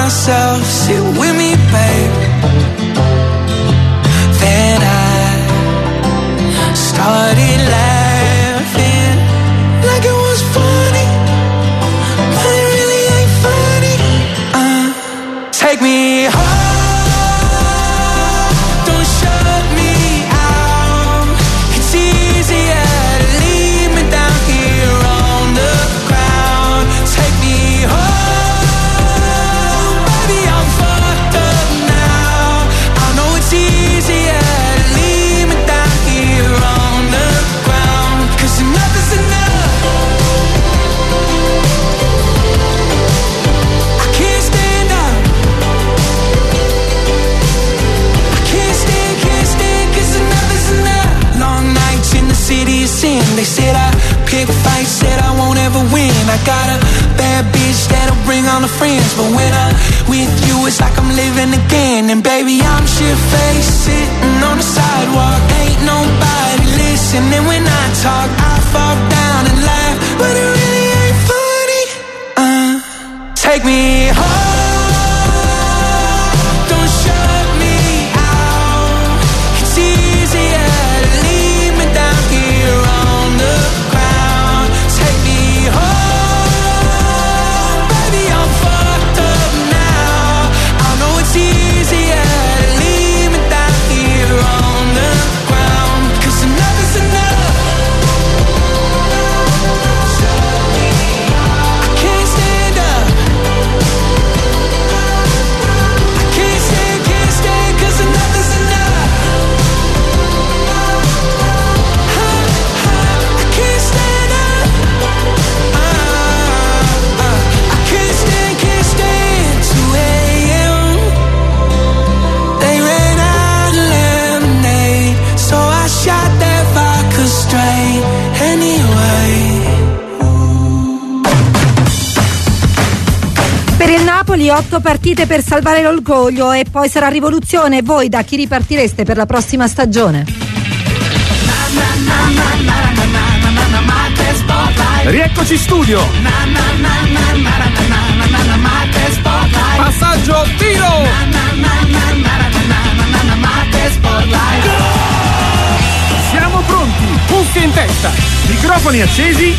myself, sit with me, babe. Then I started laughing like it was funny, but it really ain't funny. Take me home. They said I pick fights, said I won't ever win. I got a bad bitch that'll bring on the friends, but when I'm with you, it's like I'm living again. And baby, I'm shit-faced, sitting on the sidewalk, ain't nobody listening when I talk. I fall down and laugh, but it really ain't funny. Take me home. Per il Napoli 8 partite per salvare l'orgoglio e poi sarà rivoluzione. Voi da chi ripartireste per la prossima stagione? Rieccoci in studio. Passaggio, tiro. Siamo pronti, cuffie in testa, microfoni accesi,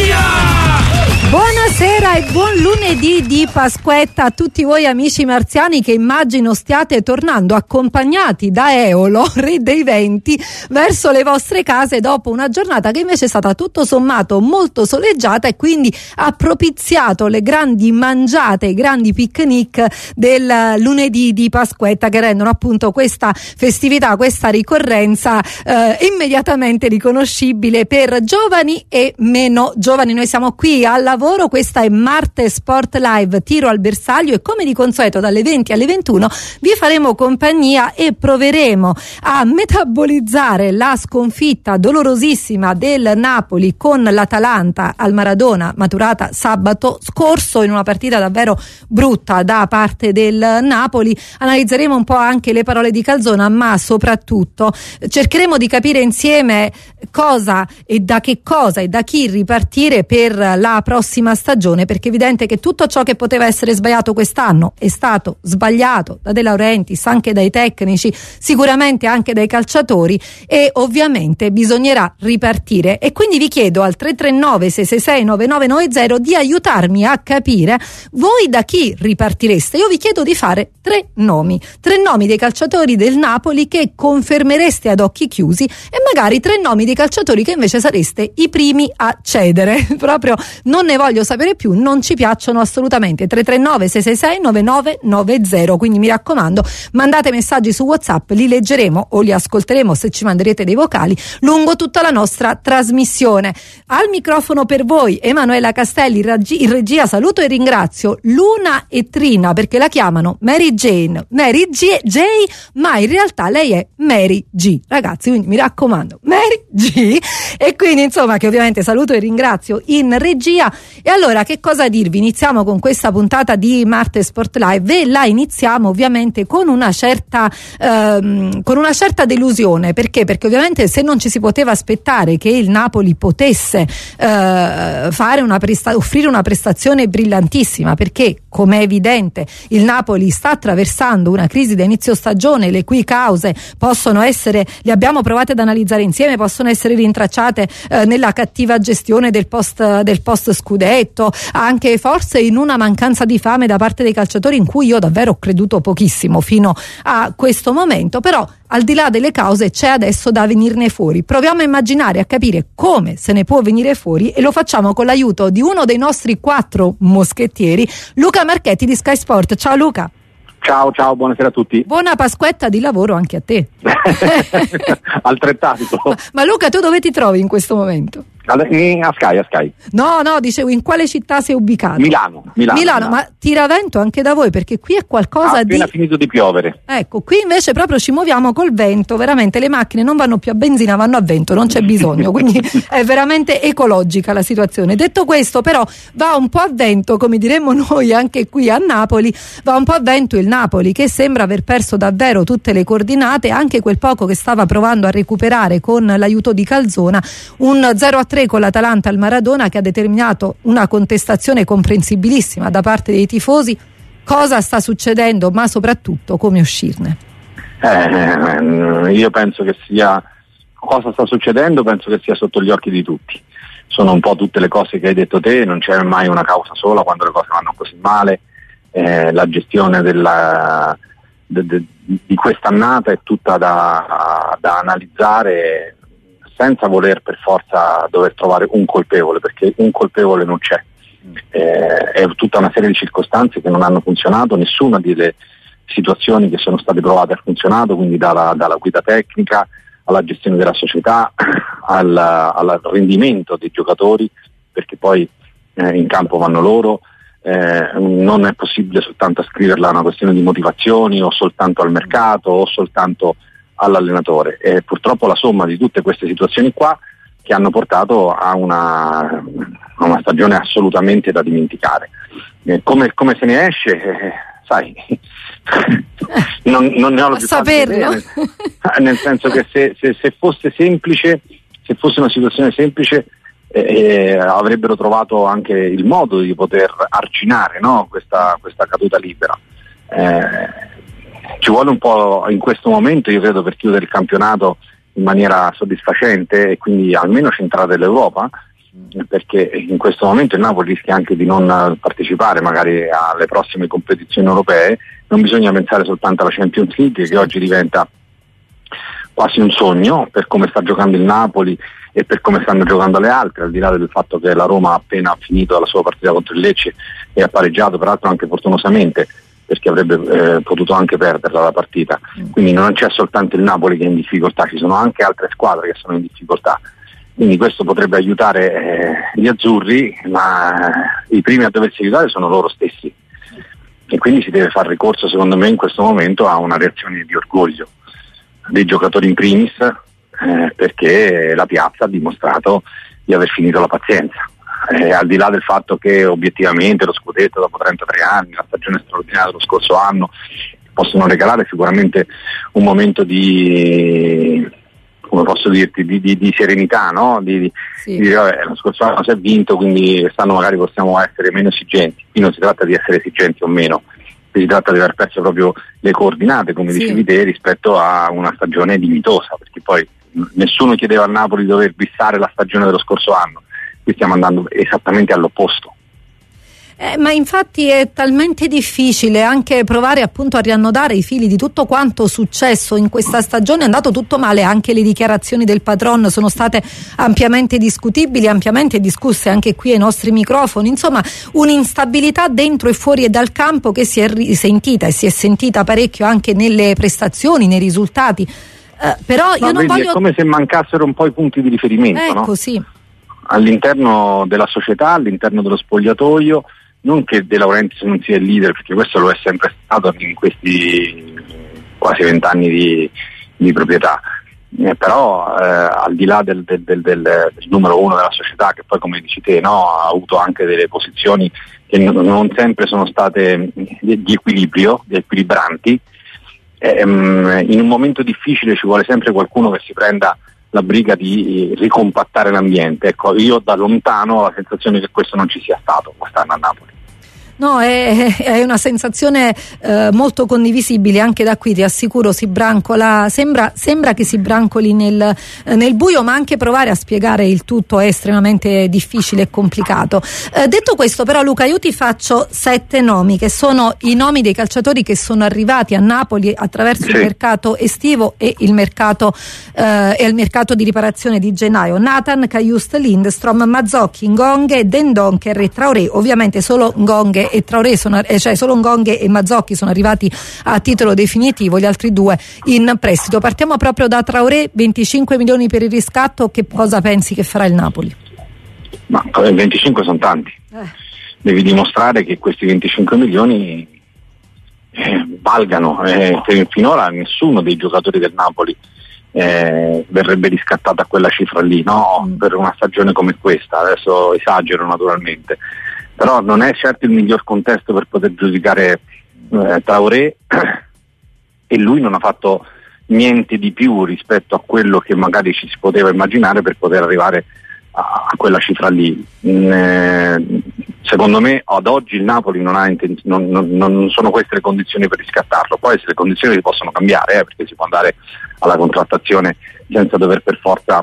via! Buonasera e buon lunedì di Pasquetta a tutti voi amici marziani che immagino stiate tornando accompagnati da Eolo, re dei venti, verso le vostre case dopo una giornata che invece è stata tutto sommato molto soleggiata e quindi ha propiziato le grandi mangiate, i grandi picnic del lunedì di Pasquetta che rendono appunto questa festività, questa ricorrenza immediatamente riconoscibile per giovani e meno giovani. Noi siamo qui al lavoro, questa è Marte Sport Live, tiro al bersaglio e come di consueto dalle 20 alle 21 vi faremo compagnia e proveremo a metabolizzare la sconfitta dolorosissima del Napoli con l'Atalanta al Maradona maturata sabato scorso in una partita davvero brutta da parte del Napoli. Analizzeremo un po' anche le parole di Calzona, ma soprattutto cercheremo di capire insieme cosa e da che cosa e da chi ripartire per la prossima stagione, perché è evidente che tutto ciò che poteva essere sbagliato quest'anno è stato sbagliato da De Laurentiis, anche dai tecnici, sicuramente anche dai calciatori, e ovviamente bisognerà ripartire. E quindi vi chiedo al 339 666 9990 di aiutarmi a capire voi da chi ripartireste. Io vi chiedo di fare tre nomi dei calciatori del Napoli che confermereste ad occhi chiusi e magari tre nomi dei calciatori che invece sareste i primi a cedere. Proprio non ne voglio sapere più, non ci piacciono assolutamente. 339 666 9990. Quindi mi raccomando, mandate messaggi su WhatsApp, li leggeremo o li ascolteremo se ci manderete dei vocali lungo tutta la nostra trasmissione. Al microfono per voi Emanuela Castelli, in regia saluto e ringrazio Luna e Trina perché la chiamano Mary Jane, ma in realtà lei è Mary G, ragazzi, quindi mi raccomando Mary G. E quindi insomma che ovviamente saluto e ringrazio in regia. E allora che cosa dirvi. Iniziamo con questa puntata di Marte Sport Live e la iniziamo ovviamente con una certa delusione. Perché? Perché ovviamente se non ci si poteva aspettare che il Napoli potesse offrire una prestazione brillantissima, perché come è evidente il Napoli sta attraversando una crisi da inizio stagione, le cui cause possono essere, le abbiamo provate ad analizzare insieme, possono essere rintracciate nella cattiva gestione del post scudetto, anche forse in una mancanza di fame da parte dei calciatori, in cui io davvero ho creduto pochissimo fino a questo momento. Però al di là delle cause c'è adesso da venirne fuori. Proviamo a immaginare, a capire come se ne può venire fuori, e lo facciamo con l'aiuto di uno dei nostri 4 moschettieri, Luca Marchetti di Sky Sport. Ciao Luca. Ciao, buonasera a tutti. Buona Pasquetta di lavoro anche a te. Altrettanto. Ma Luca, tu dove ti trovi in questo momento? A Sky. No, dicevo, in quale città sei ubicato? Milano. Ma tira vento anche da voi, perché qui è qualcosa appena finito di piovere. Ecco, qui invece proprio ci muoviamo col vento, veramente le macchine non vanno più a benzina, vanno a vento, non c'è bisogno, quindi è veramente ecologica la situazione. Detto questo, però, va un po' a vento, come diremmo noi anche qui a Napoli, va un po' a vento il Napoli, che sembra aver perso davvero tutte le coordinate, anche quel poco che stava provando a recuperare con l'aiuto di Calzona. Un 0-3 con l'Atalanta al Maradona, che ha determinato una contestazione comprensibilissima da parte dei tifosi. Cosa sta succedendo, ma soprattutto come uscirne? Io penso che sia, cosa sta succedendo, penso che sia sotto gli occhi di tutti. Sono un po' tutte le cose che hai detto te, non c'è mai una causa sola quando le cose vanno così male. La gestione di quest'annata è tutta da analizzare, senza voler per forza dover trovare un colpevole, perché un colpevole non c'è. È tutta una serie di circostanze che non hanno funzionato, nessuna delle situazioni che sono state provate ha funzionato, quindi dalla guida tecnica alla gestione della società, al rendimento dei giocatori, perché poi in campo vanno loro. Non è possibile soltanto ascriverla a una questione di motivazioni, o soltanto al mercato, o soltanto all'allenatore. Purtroppo la somma di tutte queste situazioni qua che hanno portato a una stagione assolutamente da dimenticare. Come se ne esce, sai, non ne ho la più facile idea, nel senso che se fosse semplice, se fosse una situazione semplice, avrebbero trovato anche il modo di poter arginare, no? questa caduta libera. Ci vuole un po' in questo momento, io credo, per chiudere il campionato in maniera soddisfacente, e quindi almeno centrare l'Europa, perché in questo momento il Napoli rischia anche di non partecipare magari alle prossime competizioni europee. Non bisogna pensare soltanto alla Champions League, che oggi diventa quasi un sogno per come sta giocando il Napoli e per come stanno giocando le altre, al di là del fatto che la Roma ha appena finito la sua partita contro il Lecce e ha pareggiato, peraltro anche fortunosamente, perché avrebbe potuto anche perderla la partita. Quindi non c'è soltanto il Napoli che è in difficoltà, ci sono anche altre squadre che sono in difficoltà, quindi questo potrebbe aiutare gli azzurri, ma i primi a doversi aiutare sono loro stessi, e quindi si deve fare ricorso, secondo me, in questo momento a una reazione di orgoglio dei giocatori in primis, perché la piazza ha dimostrato di aver finito la pazienza. Al di là del fatto che obiettivamente lo scudetto dopo 33 anni, la stagione straordinaria dello scorso anno, possono regalare sicuramente un momento di, come posso dirti, di serenità, no? Di dire vabbè, lo scorso anno si è vinto, quindi quest'anno magari possiamo essere meno esigenti. Qui non si tratta di essere esigenti o meno, si tratta di aver perso proprio le coordinate, come dicevi te, rispetto a una stagione dignitosa, perché poi nessuno chiedeva al Napoli di dover bissare la stagione dello scorso anno. Qui stiamo andando esattamente all'opposto. Ma infatti è talmente difficile anche provare appunto a riannodare i fili di tutto quanto successo in questa stagione. È andato tutto male, anche le dichiarazioni del patron sono state ampiamente discutibili, ampiamente discusse anche qui ai nostri microfoni. Insomma, un'instabilità dentro e fuori e dal campo che si è risentita e si è sentita parecchio anche nelle prestazioni, nei risultati. Però io non voglio... È come se mancassero un po' i punti di riferimento, no? Sì. All'interno della società, all'interno dello spogliatoio, non che De Laurentiis non sia il leader, perché questo lo è sempre stato in questi quasi 20 anni di proprietà, però al di là del numero uno della società, che poi come dici te, no, ha avuto anche delle posizioni che non sempre sono state di equilibrio, di equilibranti, in un momento difficile ci vuole sempre qualcuno che si prenda la briga di ricompattare l'ambiente. Ecco, io da lontano ho la sensazione che questo non ci sia stato quest'anno a Napoli. No, è una sensazione molto condivisibile, anche da qui ti assicuro si brancola, sembra che si brancoli nel buio, ma anche provare a spiegare il tutto è estremamente difficile e complicato. Detto questo però, Luca, io ti faccio 7 nomi che sono i nomi dei calciatori che sono arrivati a Napoli attraverso il mercato estivo e il mercato di riparazione di gennaio. Nathan, Cajuste, Lindstrom, Mazzocchi, Ngonghe, Dendoncker e Traoré. Ovviamente solo Ngonghe e Traoré solo Ngonghe e Mazzocchi sono arrivati a titolo definitivo, gli altri 2 in prestito. Partiamo proprio da Traoré, 25 milioni per il riscatto. Che cosa pensi che farà il Napoli? Ma 25 sono tanti. Devi dimostrare che questi 25 milioni valgano. Finora nessuno dei giocatori del Napoli verrebbe riscattato a quella cifra lì, no? Per una stagione come questa. Adesso esagero naturalmente, però non è certo il miglior contesto per poter giudicare Traoré, e lui non ha fatto niente di più rispetto a quello che magari ci si poteva immaginare per poter arrivare a quella cifra lì. Secondo me ad oggi il Napoli non sono queste le condizioni per riscattarlo. Poi se le condizioni si possono cambiare, perché si può andare alla contrattazione senza dover per forza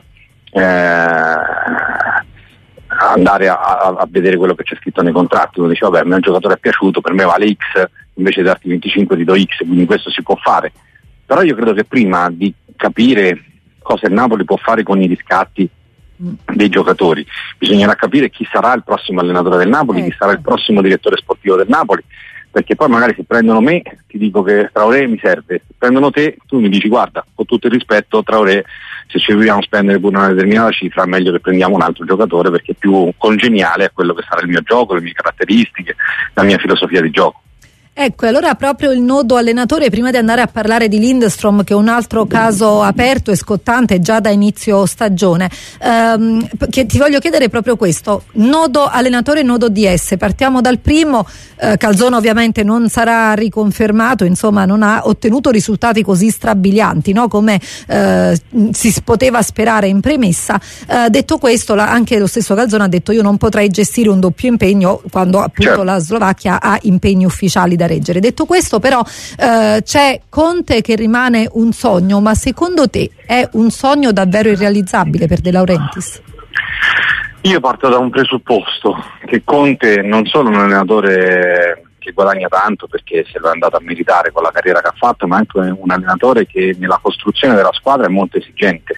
andare a vedere quello che c'è scritto nei contratti. Uno dice vabbè, a me un giocatore è piaciuto, per me vale X, invece di darti 25 ti do X, quindi questo si può fare. Però io credo che prima di capire cosa il Napoli può fare con i riscatti dei giocatori bisognerà capire chi sarà il prossimo allenatore del Napoli, chi sarà il prossimo direttore sportivo del Napoli, perché poi magari se prendono me ti dico che Traoré mi serve, se prendono te tu mi dici guarda, con tutto il rispetto Traoré, se ci vogliamo spendere pure una determinata cifra è meglio che prendiamo un altro giocatore perché è più congeniale a quello che sarà il mio gioco, le mie caratteristiche, la mia filosofia di gioco. Ecco, allora proprio il nodo allenatore, prima di andare a parlare di Lindstrom, che è un altro caso aperto e scottante già da inizio stagione, che ti voglio chiedere proprio questo: nodo allenatore e nodo DS. Partiamo dal primo. Calzona ovviamente non sarà riconfermato, insomma non ha ottenuto risultati così strabilianti, no? Come si poteva sperare in premessa. Detto questo, anche lo stesso Calzona ha detto io non potrei gestire un doppio impegno quando appunto la Slovacchia ha impegni ufficiali da reggere. Detto questo però c'è Conte che rimane un sogno, ma secondo te è un sogno davvero irrealizzabile per De Laurentiis? Io parto da un presupposto, che Conte non solo è un allenatore che guadagna tanto perché se lo è andato a meritare con la carriera che ha fatto, ma anche un allenatore che nella costruzione della squadra è molto esigente.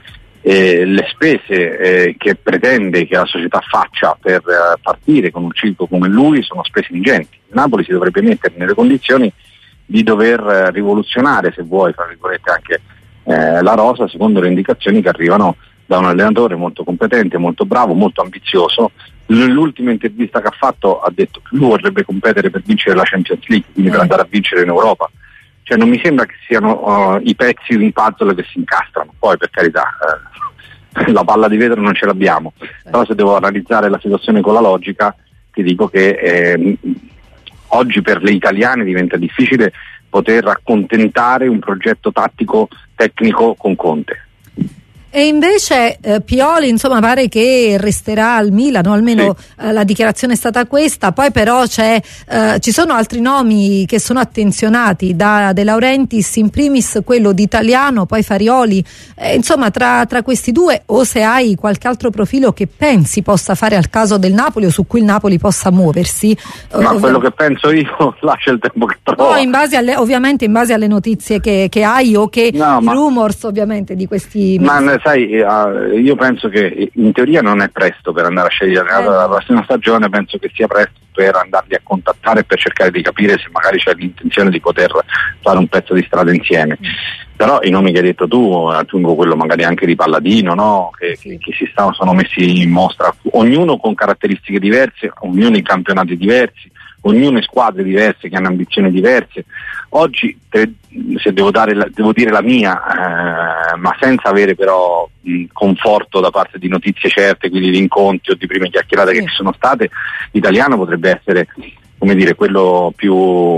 Le spese che pretende che la società faccia per partire con un ciclo come lui sono spese ingenti. Il Napoli si dovrebbe mettere nelle condizioni di dover rivoluzionare, se vuoi, tra virgolette, anche la rosa secondo le indicazioni che arrivano da un allenatore molto competente, molto bravo, molto ambizioso. L'ultima intervista che ha fatto ha detto che lui vorrebbe competere per vincere la Champions League, quindi per andare a vincere in Europa. Cioè non mi sembra che siano i pezzi di un puzzle che si incastrano. Poi per carità la palla di vetro non ce l'abbiamo, però se devo analizzare la situazione con la logica ti dico che oggi per le italiane diventa difficile poter accontentare un progetto tattico tecnico con Conte. E invece Pioli, insomma, pare che resterà al Milan, o almeno la dichiarazione è stata questa. Poi però ci sono altri nomi che sono attenzionati da De Laurentiis, in primis quello di Italiano, poi Farioli. Insomma, tra questi due, o se hai qualche altro profilo che pensi possa fare al caso del Napoli o su cui il Napoli possa muoversi. Ma quello che penso io lascia il tempo che trova. No, ovviamente in base alle notizie che hai o che i rumors ovviamente di questi mesi. Sai, io penso che in teoria non è presto per andare a scegliere la prossima stagione, penso che sia presto per andarli a contattare e per cercare di capire se magari c'è l'intenzione di poter fare un pezzo di strada insieme. Però i nomi che hai detto tu, aggiungo quello magari anche di Palladino, no? che sono messi in mostra, ognuno con caratteristiche diverse, ognuno in campionati diversi, ognuno squadre diverse che hanno ambizioni diverse. Oggi se devo dire la mia, ma senza avere però conforto da parte di notizie certe, quindi di incontri o di prime chiacchierate che ci sono state, l'italiano potrebbe essere, come dire, quello più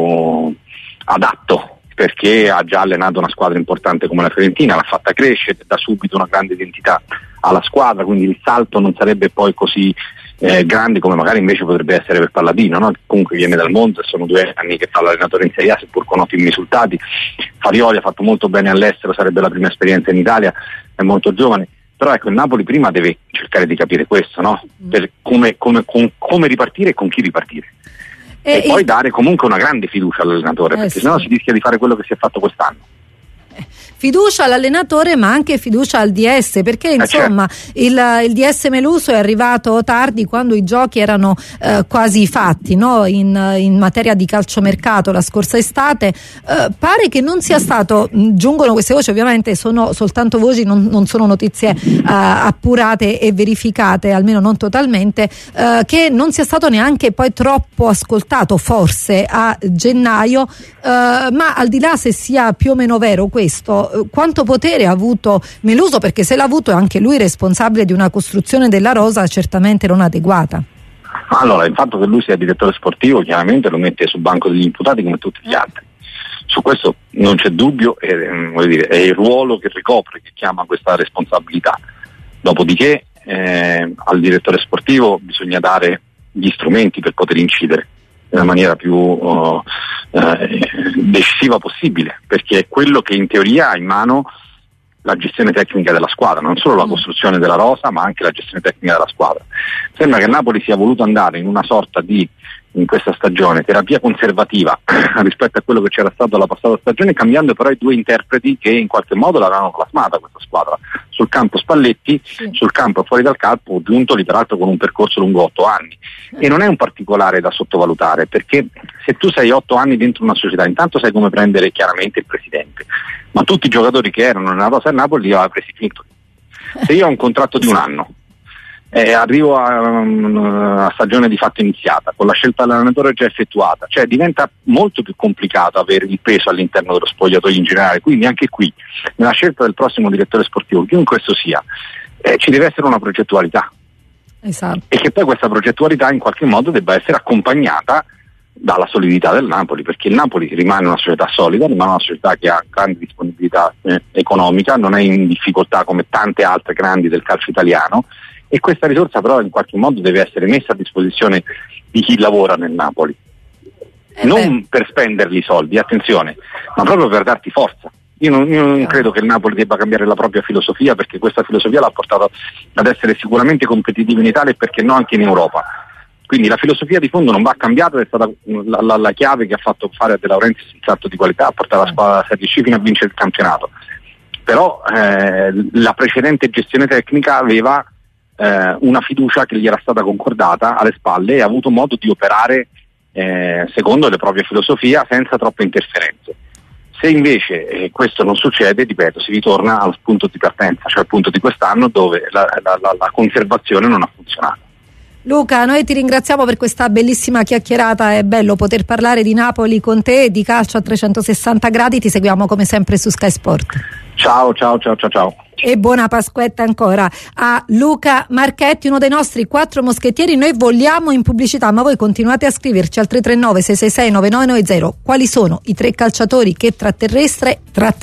adatto, perché ha già allenato una squadra importante come la Fiorentina, l'ha fatta crescere, da subito una grande identità alla squadra, quindi il salto non sarebbe poi così grande come magari invece potrebbe essere per Palladino, no? Comunque viene dal Monza, sono 2 anni che fa l'allenatore in Serie A, seppur con ottimi risultati. Farioli ha fatto molto bene all'estero, sarebbe la prima esperienza in Italia, è molto giovane, però ecco, il Napoli prima deve cercare di capire questo, no? Per come ripartire e con chi ripartire. E poi dare comunque una grande fiducia all'allenatore, perché sennò si rischia di fare quello che si è fatto quest'anno. Fiducia all'allenatore, ma anche fiducia al DS, perché insomma il DS Meluso è arrivato tardi, quando i giochi erano quasi fatti, no? In materia di calciomercato la scorsa estate. Pare che non sia stato, giungono queste voci, ovviamente sono soltanto voci, non sono notizie appurate e verificate, almeno non totalmente, che non sia stato neanche poi troppo ascoltato forse a gennaio, ma al di là se sia più o meno vero questo, quanto potere ha avuto Meluso, perché se l'ha avuto è anche lui responsabile di una costruzione della rosa certamente non adeguata. Allora, il fatto che lui sia direttore sportivo chiaramente lo mette sul banco degli imputati come tutti gli altri, su questo non c'è dubbio, è il ruolo che ricopre che chiama questa responsabilità. Dopodiché al direttore sportivo bisogna dare gli strumenti per poter incidere nella maniera più decisiva possibile, perché è quello che in teoria ha in mano la gestione tecnica della squadra, non solo la costruzione della rosa ma anche la gestione tecnica della squadra. Sembra che Napoli sia voluto andare in una sorta di, in questa stagione, terapia conservativa rispetto a quello che c'era stato la passata stagione, cambiando però i 2 interpreti che in qualche modo l'avevano plasmata questa squadra. Sul campo Spalletti, sul campo e fuori dal campo Giuntoli, peraltro con un percorso lungo 8 anni. E non è un particolare da sottovalutare, perché se tu sei 8 anni dentro una società, intanto sai come prendere chiaramente il presidente, ma tutti i giocatori che erano nella rosa del Napoli li aveva presi Giuntoli. Se io ho un contratto di 1 anno, arrivo a stagione di fatto iniziata, con la scelta dell'allenatore già effettuata, cioè diventa molto più complicato avere il peso all'interno dello spogliatoio in generale. Quindi anche qui, nella scelta del prossimo direttore sportivo, chiunque esso sia, ci deve essere una progettualità. Esatto. E che poi questa progettualità in qualche modo debba essere accompagnata dalla solidità del Napoli, perché il Napoli rimane una società solida, rimane una società che ha grande disponibilità economica, non è in difficoltà come tante altre grandi del calcio italiano, e questa risorsa però in qualche modo deve essere messa a disposizione di chi lavora nel Napoli, non per spenderli i soldi, attenzione, ma proprio per darti forza. Io non credo che il Napoli debba cambiare la propria filosofia, perché questa filosofia l'ha portato ad essere sicuramente competitivo in Italia e perché no anche in Europa. Quindi la filosofia di fondo non va cambiata, è stata la chiave che ha fatto fare a De Laurentiis il salto di qualità, ha portato la squadra alla Serie C fino a vincere il campionato. Però la precedente gestione tecnica aveva una fiducia che gli era stata concordata alle spalle e ha avuto modo di operare secondo le proprie filosofie senza troppe interferenze. Se invece questo non succede, ripeto, si ritorna al punto di partenza, cioè al punto di quest'anno dove la conservazione non ha funzionato. Luca, noi ti ringraziamo per questa bellissima chiacchierata, è bello poter parlare di Napoli con te e di calcio a 360 gradi, ti seguiamo come sempre su Sky Sport. Ciao. E buona Pasquetta ancora a Luca Marchetti, uno dei nostri 4 moschettieri. Noi vogliamo in pubblicità, ma voi continuate a scriverci al 339 666 9990 quali sono i 3 calciatori che tratterreste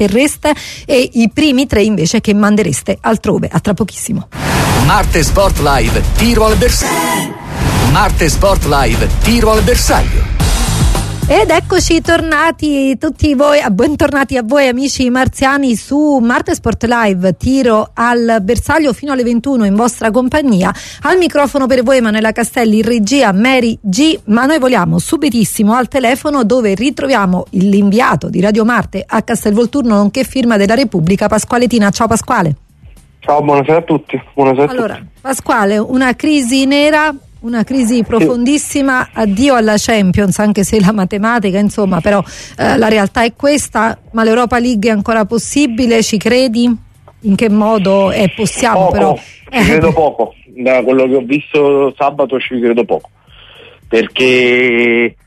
e i primi 3 invece che mandereste altrove. A tra pochissimo. Marte Sport Live, tiro al bersaglio. Marte Sport Live, tiro al bersaglio. Ed eccoci tornati tutti voi, bentornati a voi amici marziani su Marte Sport Live, tiro al bersaglio fino alle 21 in vostra compagnia. Al microfono per voi Emanuela Castelli, in regia Mary G, ma noi voliamo subitissimo al telefono dove ritroviamo l'inviato di Radio Marte a Castelvolturno nonché firma della Repubblica, Pasquale Tina. Ciao Pasquale. Ciao, buonasera a tutti. Allora, Pasquale, una crisi nera, una crisi profondissima, addio alla Champions, anche se la matematica, insomma, però la realtà è questa, ma l'Europa League è ancora possibile, ci credi? In che modo possiamo? Poco, però ci credo poco, da quello che ho visto sabato ci credo poco, perché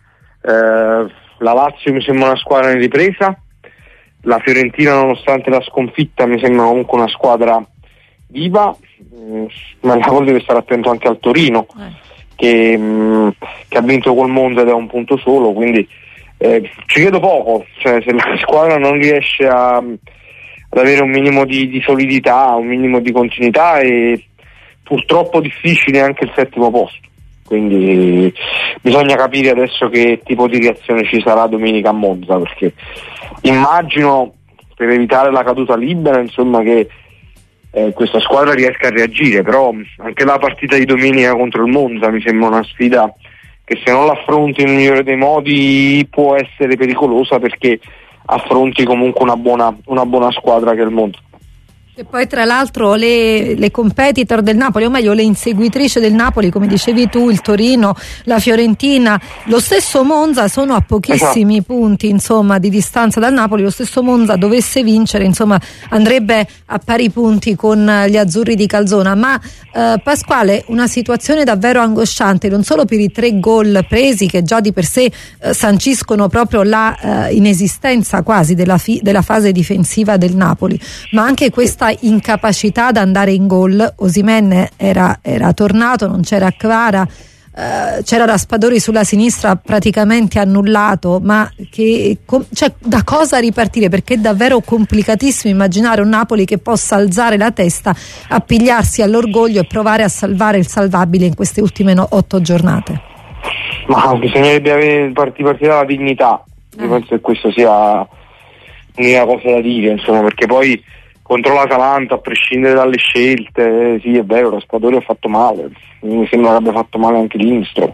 La Lazio mi sembra una squadra in ripresa, la Fiorentina nonostante la sconfitta mi sembra comunque una squadra viva, ma il Napoli deve stare attento anche al Torino che ha vinto col Monza ed è un punto solo, quindi ci credo poco, cioè se la squadra non riesce ad avere un minimo di solidità, un minimo di continuità, è purtroppo difficile anche il 7° posto. Quindi bisogna capire adesso che tipo di reazione ci sarà domenica a Monza, perché immagino, per evitare la caduta libera, insomma, che questa squadra riesca a reagire, però anche la partita di domenica contro il Monza mi sembra una sfida che, se non l'affronti nel migliore dei modi, può essere pericolosa, perché affronti comunque una buona squadra che è il Monza. E poi tra l'altro le competitor del Napoli, o meglio le inseguitrici del Napoli, come dicevi tu, il Torino, la Fiorentina, lo stesso Monza, sono a pochissimi punti, insomma, di distanza dal Napoli. Lo stesso Monza, dovesse vincere, insomma, andrebbe a pari punti con gli azzurri di Calzona. Ma Pasquale, una situazione davvero angosciante, non solo per i 3 gol presi, che già di per sé sanciscono proprio la inesistenza quasi della fase difensiva del Napoli, ma anche questa incapacità ad andare in gol. Osimhen era tornato, non c'era Kvara, c'era Raspadori sulla sinistra praticamente annullato, ma cioè, da cosa ripartire? Perché è davvero complicatissimo immaginare un Napoli che possa alzare la testa, appigliarsi all'orgoglio e provare a salvare il salvabile in queste ultime 8 giornate. Ma bisognerebbe partire dalla dignità. Io penso che questo sia l'unica cosa da dire, insomma, perché poi contro l'Atalanta, a prescindere dalle scelte, sì, è vero, Raspadori ha fatto male, mi sembra che abbia fatto male anche Lindström.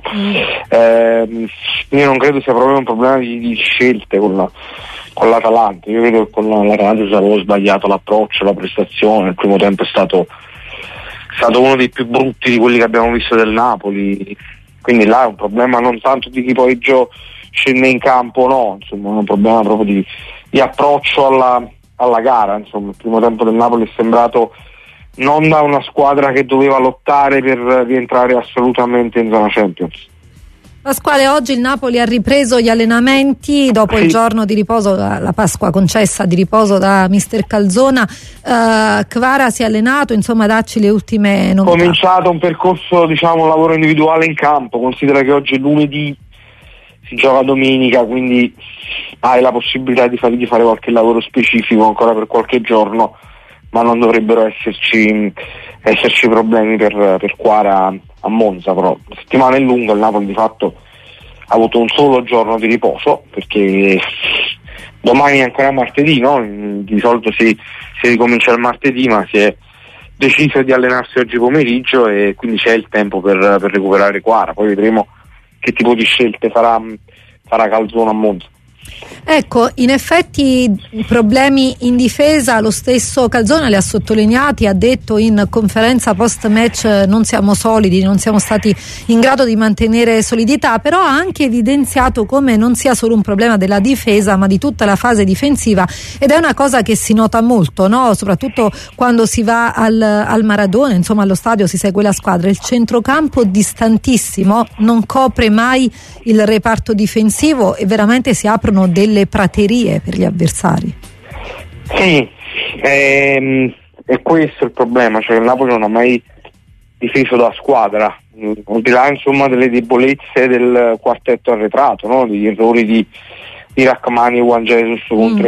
Io non credo sia proprio un problema di scelte con l'Atalanta. Io credo che con l'Atalanta si avevo sbagliato l'approccio, la prestazione. Il primo tempo è stato uno dei più brutti di quelli che abbiamo visto del Napoli, quindi là è un problema non tanto di chi poi scende in campo, no, insomma, è un problema proprio di approccio alla gara. Insomma, il primo tempo del Napoli è sembrato non da una squadra che doveva lottare per rientrare assolutamente in zona Champions. Pasquale, oggi il Napoli ha ripreso gli allenamenti dopo il giorno di riposo, la Pasqua concessa di riposo da mister Calzona. Kvara si è allenato, insomma, dacci le ultime novità. Cominciato un percorso, diciamo, lavoro individuale in campo. Considera che oggi è lunedì, si gioca domenica, quindi hai la possibilità di fare qualche lavoro specifico ancora per qualche giorno, ma non dovrebbero esserci problemi per Kvara a Monza. Però la settimana è lunga, il Napoli di fatto ha avuto un solo giorno di riposo, perché domani è ancora martedì, no? Di solito si ricomincia il martedì, ma si è deciso di allenarsi oggi pomeriggio e quindi c'è il tempo per recuperare Kvara. Poi vedremo che tipo di scelte farà Calzona a Monza. Ecco, in effetti problemi in difesa lo stesso Calzona li ha sottolineati, ha detto in conferenza post match non siamo solidi, non siamo stati in grado di mantenere solidità, però ha anche evidenziato come non sia solo un problema della difesa ma di tutta la fase difensiva, ed è una cosa che si nota molto, no? Soprattutto quando si va al Maradona, insomma allo stadio si segue la squadra, il centrocampo distantissimo, non copre mai il reparto difensivo e veramente si aprono delle praterie per gli avversari. Sì, è questo il problema, cioè il Napoli non ha mai difeso da squadra, al di là, insomma, delle debolezze del quartetto arretrato, no? Degli errori di Rachmani e Juan Jesus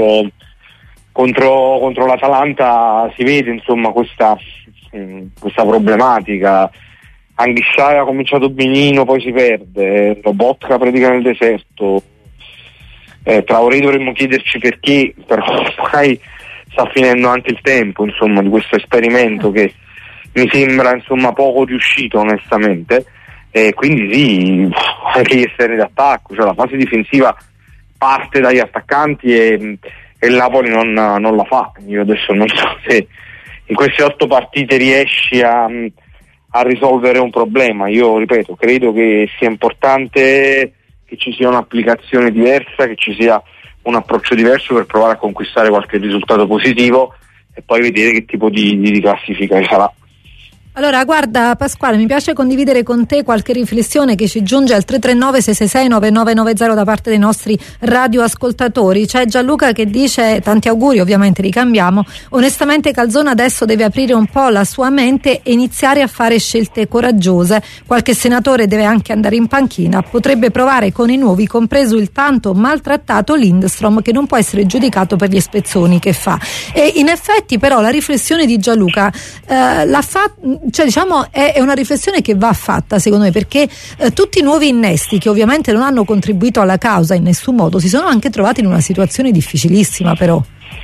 contro l'Atalanta si vede, insomma, questa problematica. Anghissai ha cominciato benino, poi si perde, Lobotka pratica nel deserto. Traoré dovremmo chiederci perché, però ormai sta finendo anche il tempo, insomma, di questo esperimento che mi sembra, insomma, poco riuscito onestamente, e quindi sì, anche gli esterni d'attacco, cioè la fase difensiva parte dagli attaccanti e il Napoli non la fa. Io adesso non so se in queste 8 partite riesci a risolvere un problema. Io ripeto, credo che sia importante che ci sia un'applicazione diversa, che ci sia un approccio diverso per provare a conquistare qualche risultato positivo e poi vedere che tipo di classifica ci sarà. Allora guarda Pasquale, mi piace condividere con te qualche riflessione che ci giunge al 339-666-9990 da parte dei nostri radioascoltatori. C'è Gianluca che dice: tanti auguri, ovviamente li cambiamo, onestamente Calzona adesso deve aprire un po' la sua mente e iniziare a fare scelte coraggiose, qualche senatore deve anche andare in panchina, potrebbe provare con i nuovi, compreso il tanto maltrattato Lindstrom, che non può essere giudicato per gli spezzoni che fa. E in effetti però la riflessione di Gianluca cioè diciamo è una riflessione che va fatta, secondo me, perché tutti i nuovi innesti che ovviamente non hanno contribuito alla causa in nessun modo si sono anche trovati in una situazione difficilissima. Però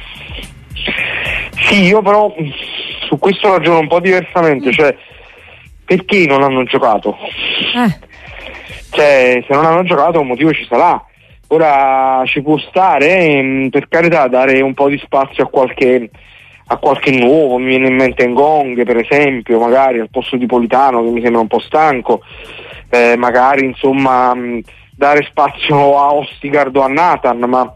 sì, io però su questo ragiono un po' diversamente, cioè perché non hanno giocato? Cioè, se non hanno giocato un motivo ci sarà. Ora ci può stare, per carità, dare un po' di spazio a qualche nuovo, mi viene in mente Ngong per esempio, magari al posto di Politano che mi sembra un po' stanco, magari insomma dare spazio a Ostigard o a Nathan, ma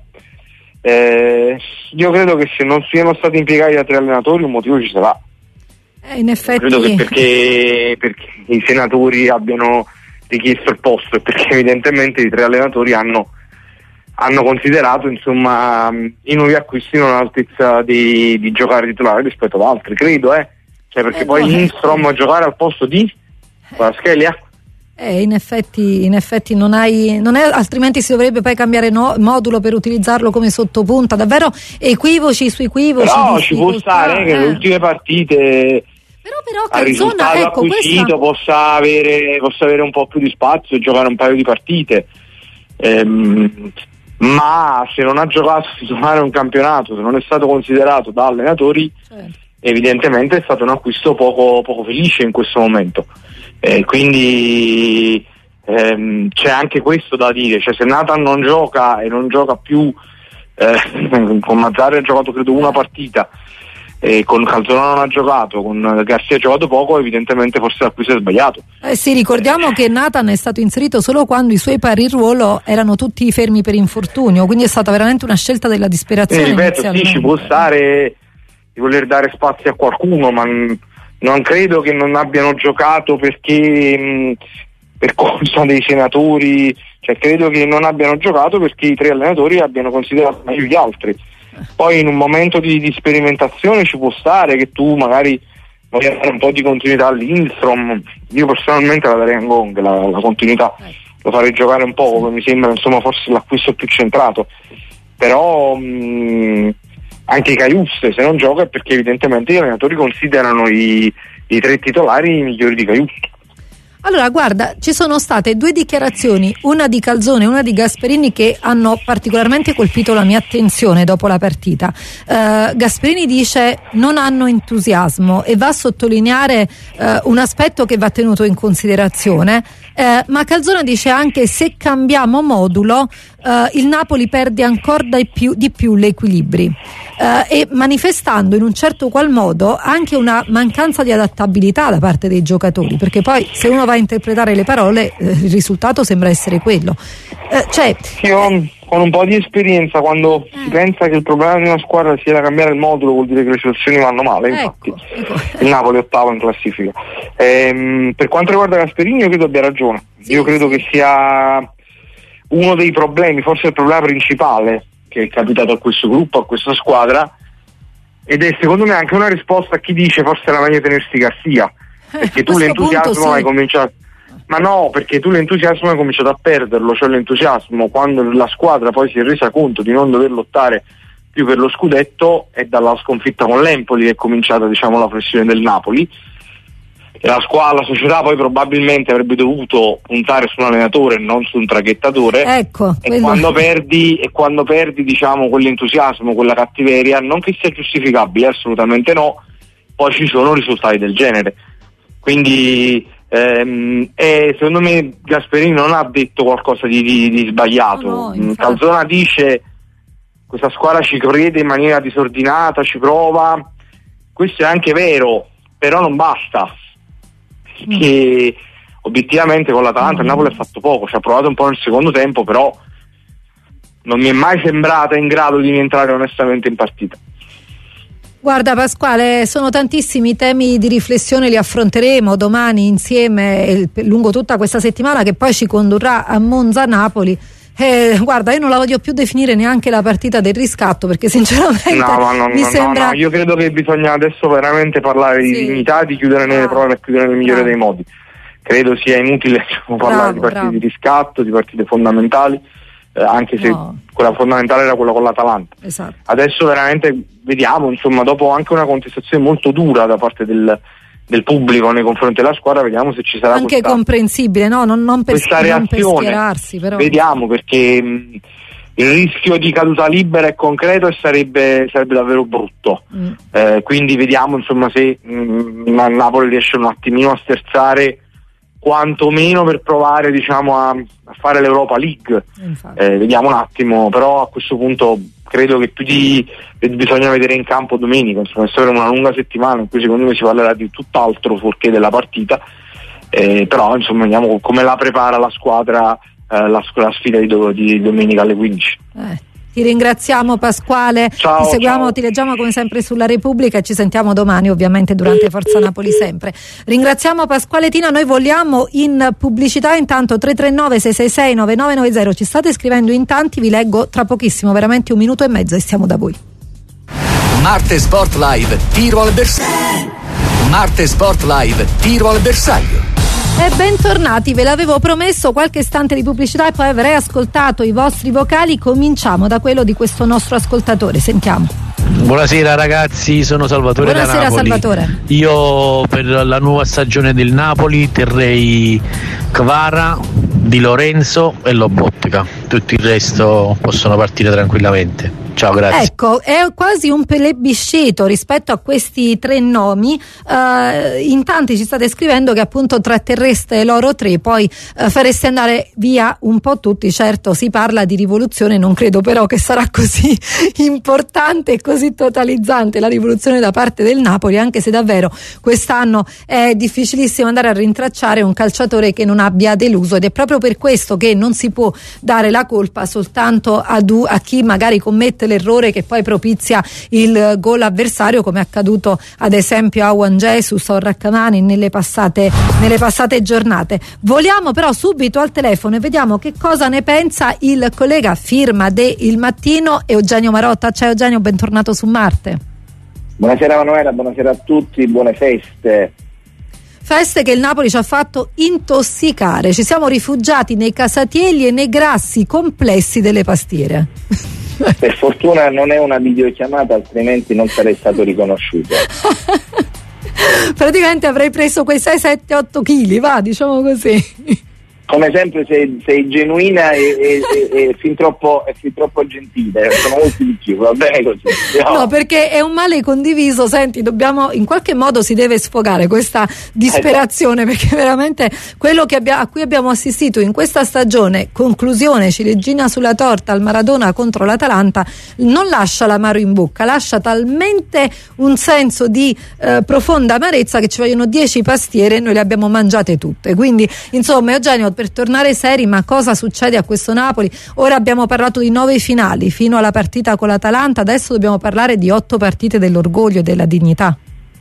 io credo che se non siano stati impiegati da 3 allenatori un motivo ci sarà. In effetti credo che perché i senatori abbiano richiesto il posto e perché evidentemente i 3 allenatori hanno considerato insomma i nuovi acquisti non all'altezza di giocare titolare rispetto ad altri, credo, cioè perché poi Lindstrom giocare al posto di Kvaratskhelia in effetti non è, altrimenti si dovrebbe poi cambiare modulo per utilizzarlo come sottopunta, davvero equivoci su equivoci. Però ci può stare che le ultime partite però al risultato acquisito possa avere un po' più di spazio e giocare un paio di partite. Ma se non ha giocato titolare un campionato, se non è stato considerato da allenatori, evidentemente è stato un acquisto poco felice in questo momento, quindi c'è anche questo da dire, cioè se Nathan non gioca e non gioca più, con Mazzarri ha giocato credo una partita, con Calzona non ha giocato, con Garcia ha giocato poco, evidentemente forse l'acquisto è sbagliato. Sì, ricordiamo che Nathan è stato inserito solo quando i suoi pari in ruolo erano tutti fermi per infortunio, quindi è stata veramente una scelta della disperazione. Ripeto, sì, ci può stare di voler dare spazio a qualcuno, ma non credo che non abbiano giocato perché per colpa dei senatori, cioè credo che non abbiano giocato perché i 3 allenatori abbiano considerato meglio gli altri. Poi in un momento di sperimentazione ci può stare che tu magari voglia dare un po' di continuità a Lindstrom. Io personalmente la darei a Ngong la continuità, lo farei giocare un po', mi sembra insomma forse l'acquisto più centrato, però anche Caiuste se non gioca è perché evidentemente gli allenatori considerano i 3 titolari i migliori di Caiuste. Allora guarda, ci sono state 2 dichiarazioni, una di Calzone e una di Gasperini, che hanno particolarmente colpito la mia attenzione dopo la partita. Gasperini dice non hanno entusiasmo e va a sottolineare un aspetto che va tenuto in considerazione, ma Calzone dice anche se cambiamo modulo il Napoli perde ancora di più l'equilibri, e manifestando in un certo qual modo anche una mancanza di adattabilità da parte dei giocatori, perché poi se uno va a interpretare le parole il risultato sembra essere quello. Io con un po' di esperienza, quando si pensa che il problema di una squadra sia da cambiare il modulo, vuol dire che le situazioni vanno male, infatti il Napoli è 8° in classifica. Per quanto riguarda Gasperini io credo abbia ragione, io credo che sia uno dei problemi, forse il problema principale che è capitato a questo gruppo, a questa squadra, ed è secondo me anche una risposta a chi dice forse era meglio tenersi Garcia, perché tu l'entusiasmo hai cominciato, ma no, perché tu l'entusiasmo hai cominciato a perderlo, cioè l'entusiasmo quando la squadra poi si è resa conto di non dover lottare più per lo scudetto è dalla sconfitta con l'Empoli che è cominciata diciamo la flessione del Napoli. E la società poi probabilmente avrebbe dovuto puntare su un allenatore e non su un traghettatore, e quando perdi diciamo quell'entusiasmo, quella cattiveria, non che sia giustificabile, assolutamente no, poi ci sono risultati del genere. Quindi secondo me Gasperini non ha detto qualcosa di sbagliato. Calzona dice questa squadra ci crede in maniera disordinata, ci prova, questo è anche vero, però non basta, che obiettivamente con l'Atalanta il Napoli ha fatto poco, ci ha provato un po' nel secondo tempo, però non mi è mai sembrata in grado di rientrare onestamente in partita. Guarda Pasquale, sono tantissimi temi di riflessione, li affronteremo domani insieme lungo tutta questa settimana che poi ci condurrà a Monza-Napoli. Guarda, io non la voglio più definire neanche la partita del riscatto, perché sinceramente mi sembra... No, io credo che bisogna adesso veramente parlare di dignità, di chiudere nelle prove e chiudere nel migliore dei modi. Credo sia inutile parlare di partite di riscatto, di partite fondamentali, anche se quella fondamentale era quella con l'Atalanta. Esatto. Adesso veramente vediamo, insomma, dopo anche una contestazione molto dura da parte del pubblico nei confronti della squadra, vediamo se ci sarà anche comprensibile, no? Non per schierarsi, però vediamo, perché il rischio di caduta libera è concreto e sarebbe davvero brutto. Quindi vediamo, insomma, se Napoli riesce un attimino a sterzare, quantomeno per provare, diciamo, a fare l'Europa League. Vediamo un attimo, però a questo punto credo che bisogna vedere in campo domenica, insomma, sarà una lunga settimana in cui secondo me si parlerà di tutt'altro fuorché della partita, però insomma vediamo come la prepara la squadra la sfida di domenica alle 15. Ti ringraziamo Pasquale, ciao, ti seguiamo, ti leggiamo come sempre sulla Repubblica e ci sentiamo domani ovviamente durante Forza Napoli sempre. Ringraziamo Pasquale Tina, noi vogliamo in pubblicità, intanto 339 666 9990, ci state scrivendo in tanti, vi leggo tra pochissimo, veramente 1 minuto e mezzo e siamo da voi. Marte Sport Live, tiro al bersaglio. Marte Sport Live, tiro al bersaglio. E bentornati, ve l'avevo promesso, qualche istante di pubblicità e poi avrei ascoltato i vostri vocali. Cominciamo da quello di questo nostro ascoltatore, sentiamo. Buonasera ragazzi, sono Salvatore da Napoli. Buonasera Salvatore. Io per la nuova stagione del Napoli terrei Kvara, Di Lorenzo e Lobotka, tutto il resto possono partire tranquillamente. Ciao, grazie. Ecco, è quasi un plebiscito rispetto a questi 3 nomi. In tanti ci state scrivendo che appunto tratterreste loro 3, poi fareste andare via un po' tutti. Certo, si parla di rivoluzione, non credo però che sarà così importante e così totalizzante la rivoluzione da parte del Napoli, anche se davvero quest'anno è difficilissimo andare a rintracciare un calciatore che non abbia deluso, ed è proprio per questo che non si può dare la colpa soltanto a chi magari commette l'errore che poi propizia il gol avversario, come è accaduto ad esempio a Juan Jesus o Rackamani nelle passate giornate. Voliamo però subito al telefono e vediamo che cosa ne pensa il collega firma de Il Mattino, Eugenio Marotta. Ciao Eugenio, bentornato su Marte. Buonasera Manuela, buonasera a tutti, buone feste. Feste che il Napoli ci ha fatto intossicare, ci siamo rifugiati nei casatielli e nei grassi complessi delle pastiere. Per fortuna non è una videochiamata, altrimenti non sarei stato riconosciuto. Praticamente avrei preso quei 6, 7, 8 kg, va, diciamo così. Come sempre sei genuina e fin troppo gentile, sono molti di più, va bene così. No, perché è un male condiviso, senti, dobbiamo, in qualche modo si deve sfogare questa disperazione, perché veramente quello a cui abbiamo assistito in questa stagione, conclusione, ciliegina sulla torta al Maradona contro l'Atalanta, non lascia l'amaro in bocca, lascia talmente un senso di profonda amarezza che ci vogliono 10 pastiere e noi le abbiamo mangiate tutte. Quindi insomma Eugenio, per tornare seri, ma cosa succede a questo Napoli? Ora abbiamo parlato di 9 finali fino alla partita con l'Atalanta, adesso dobbiamo parlare di 8 partite dell'orgoglio e della dignità.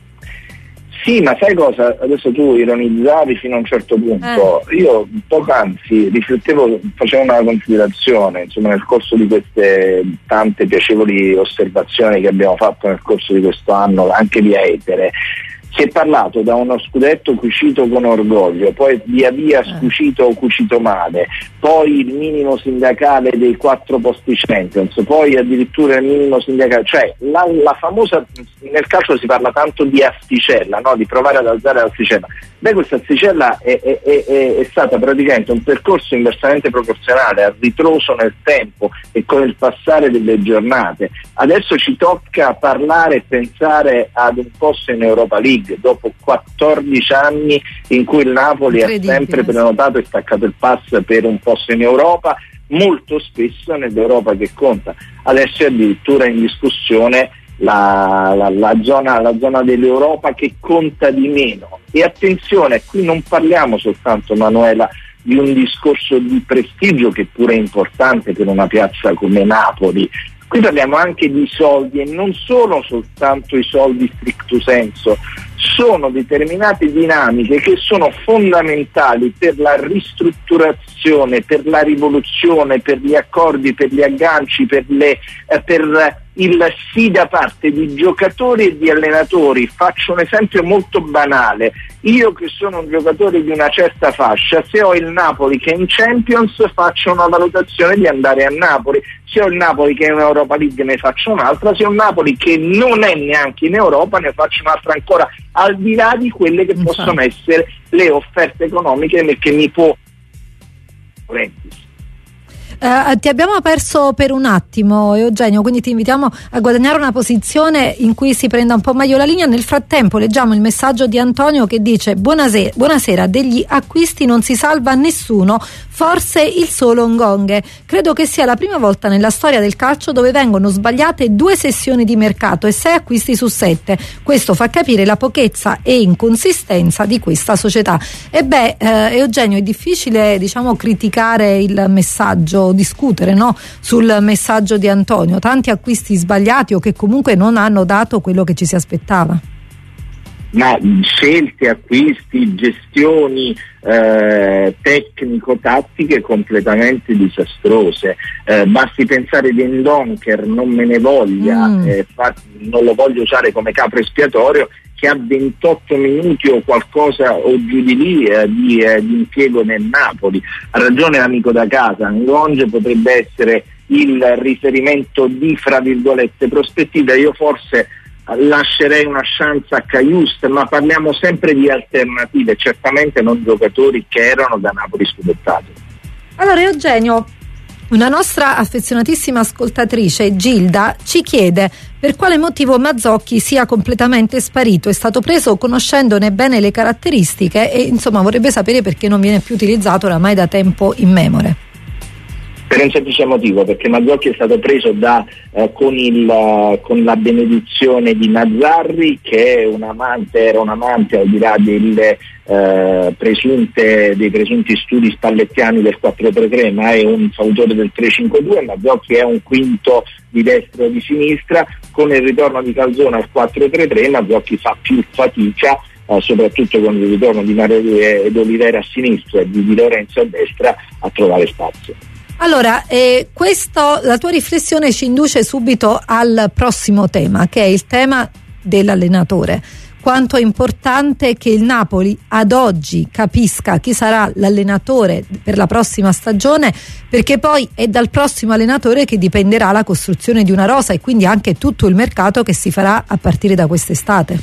Sì, ma sai cosa? Adesso tu ironizzavi fino a un certo punto. Io poc'anzi riflettevo, facevo una considerazione, insomma, nel corso di queste tante piacevoli osservazioni che abbiamo fatto nel corso di questo anno, anche via etere. Si è parlato da uno scudetto cucito con orgoglio, poi via via scucito o cucito male, poi il minimo sindacale dei 4 posti Champions, poi addirittura il minimo sindacale, cioè la famosa, nel calcio si parla tanto di asticella, no? Di provare ad alzare l'asticella. Beh, questa asticella è stata praticamente un percorso inversamente proporzionale, a ritroso nel tempo e con il passare delle giornate. Adesso ci tocca parlare e pensare ad un posto in Europa League, dopo 14 anni in cui il Napoli ha sempre prenotato e staccato il pass per un posto in Europa, molto spesso nell'Europa che conta. Adesso è addirittura in discussione la zona dell'Europa che conta di meno. E attenzione, qui non parliamo soltanto, Manuela, di un discorso di prestigio che pure è importante per una piazza come Napoli, Qui parliamo anche di soldi, e non sono soltanto i soldi stricto senso, sono determinate dinamiche che sono fondamentali per la ristrutturazione, per la rivoluzione, per gli accordi, per gli agganci, per il sì da parte di giocatori e di allenatori. Faccio un esempio molto banale: io che sono un giocatore di una certa fascia, se ho il Napoli che è in Champions faccio una valutazione di andare a Napoli, se ho il Napoli che è in Europa League ne faccio un'altra, se ho il Napoli che non è neanche in Europa ne faccio un'altra ancora, al di là di quelle che possono essere le offerte economiche che mi può. Ti abbiamo perso per un attimo, Eugenio, quindi ti invitiamo a guadagnare una posizione in cui si prenda un po' meglio la linea. Nel frattempo leggiamo il messaggio di Antonio che dice: buonasera, degli acquisti non si salva nessuno, forse il solo Ngonghe. Credo che sia la prima volta nella storia del calcio dove vengono sbagliate 2 sessioni di mercato e 6 acquisti su 7. Questo fa capire la pochezza e inconsistenza di questa società. Eugenio, è difficile, diciamo, criticare il messaggio, discutere, no, sul messaggio di Antonio. Tanti acquisti sbagliati o che comunque non hanno dato quello che ci si aspettava. Ma scelte, acquisti, gestioni tecnico-tattiche completamente disastrose. Basti pensare di Ndonker, non me ne voglia, non lo voglio usare come capro espiatorio, che ha 28 minuti o qualcosa o giù di lì di impiego nel Napoli. Ha ragione l'amico da casa, Ngonge potrebbe essere il riferimento di, fra virgolette, prospettiva. Io forse lascerei una chance a Cajuste, ma parliamo sempre di alternative, certamente non giocatori che erano da Napoli scudettato. Allora, Eugenio, una nostra affezionatissima ascoltatrice, Gilda, ci chiede per quale motivo Mazzocchi sia completamente sparito. È stato preso conoscendone bene le caratteristiche e insomma vorrebbe sapere perché non viene più utilizzato oramai da tempo immemore. Per un semplice motivo, perché Mazzocchi è stato preso con la benedizione di Mazzarri, che era un amante al di là dei presunti studi spallettiani del 4-3-3, ma è un fautore del 3-5-2. Mazzocchi è un quinto di destra o di sinistra. Con il ritorno di Calzona al 4-3-3 Mazzocchi fa più fatica, soprattutto con il ritorno di Mario ed Olivera a sinistra e di Lorenzo a destra, a trovare spazio. Allora, la tua riflessione ci induce subito al prossimo tema, che è il tema dell'allenatore. Quanto è importante che il Napoli ad oggi capisca chi sarà l'allenatore per la prossima stagione, perché poi è dal prossimo allenatore che dipenderà la costruzione di una rosa e quindi anche tutto il mercato che si farà a partire da quest'estate.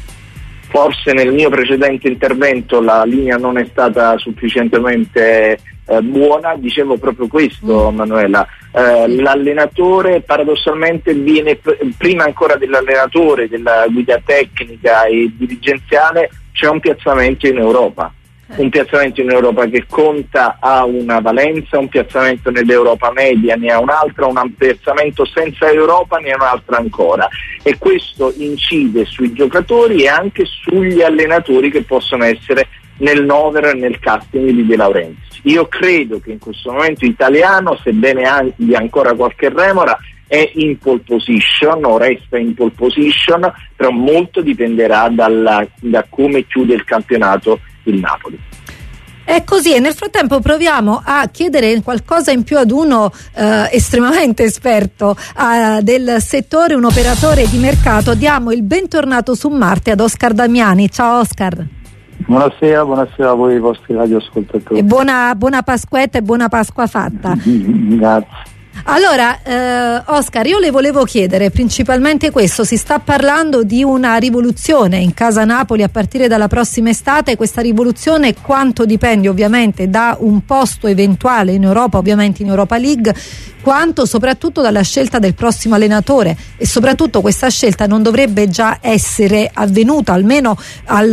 Forse nel mio precedente intervento la linea non è stata sufficientemente buona, dicevo proprio questo, Manuela. L'allenatore paradossalmente viene prima ancora dell'allenatore, della guida tecnica e dirigenziale, c'è un piazzamento in Europa. Un piazzamento in Europa che conta ha una valenza, un piazzamento nell'Europa media ne ha un'altra, un piazzamento senza Europa ne ha un'altra ancora, e questo incide sui giocatori e anche sugli allenatori che possono essere nel novero e nel casting di De Laurentiis. Io credo che in questo momento italiano, sebbene abbia ancora qualche remora, è in pole position o resta in pole position, però molto dipenderà da come chiude il campionato il Napoli. È così, e nel frattempo proviamo a chiedere qualcosa in più ad uno estremamente esperto del settore, un operatore di mercato. Diamo il bentornato su Marte ad Oscar Damiani. Ciao Oscar. Buonasera a voi e ai vostri radioascoltatori. E buona Pasquetta e buona Pasqua fatta. Grazie. Allora, Oscar, io le volevo chiedere principalmente questo: si sta parlando di una rivoluzione in casa Napoli a partire dalla prossima estate. Questa rivoluzione quanto dipende ovviamente da un posto eventuale in Europa, ovviamente in Europa League, quanto soprattutto dalla scelta del prossimo allenatore, e soprattutto questa scelta non dovrebbe già essere avvenuta almeno al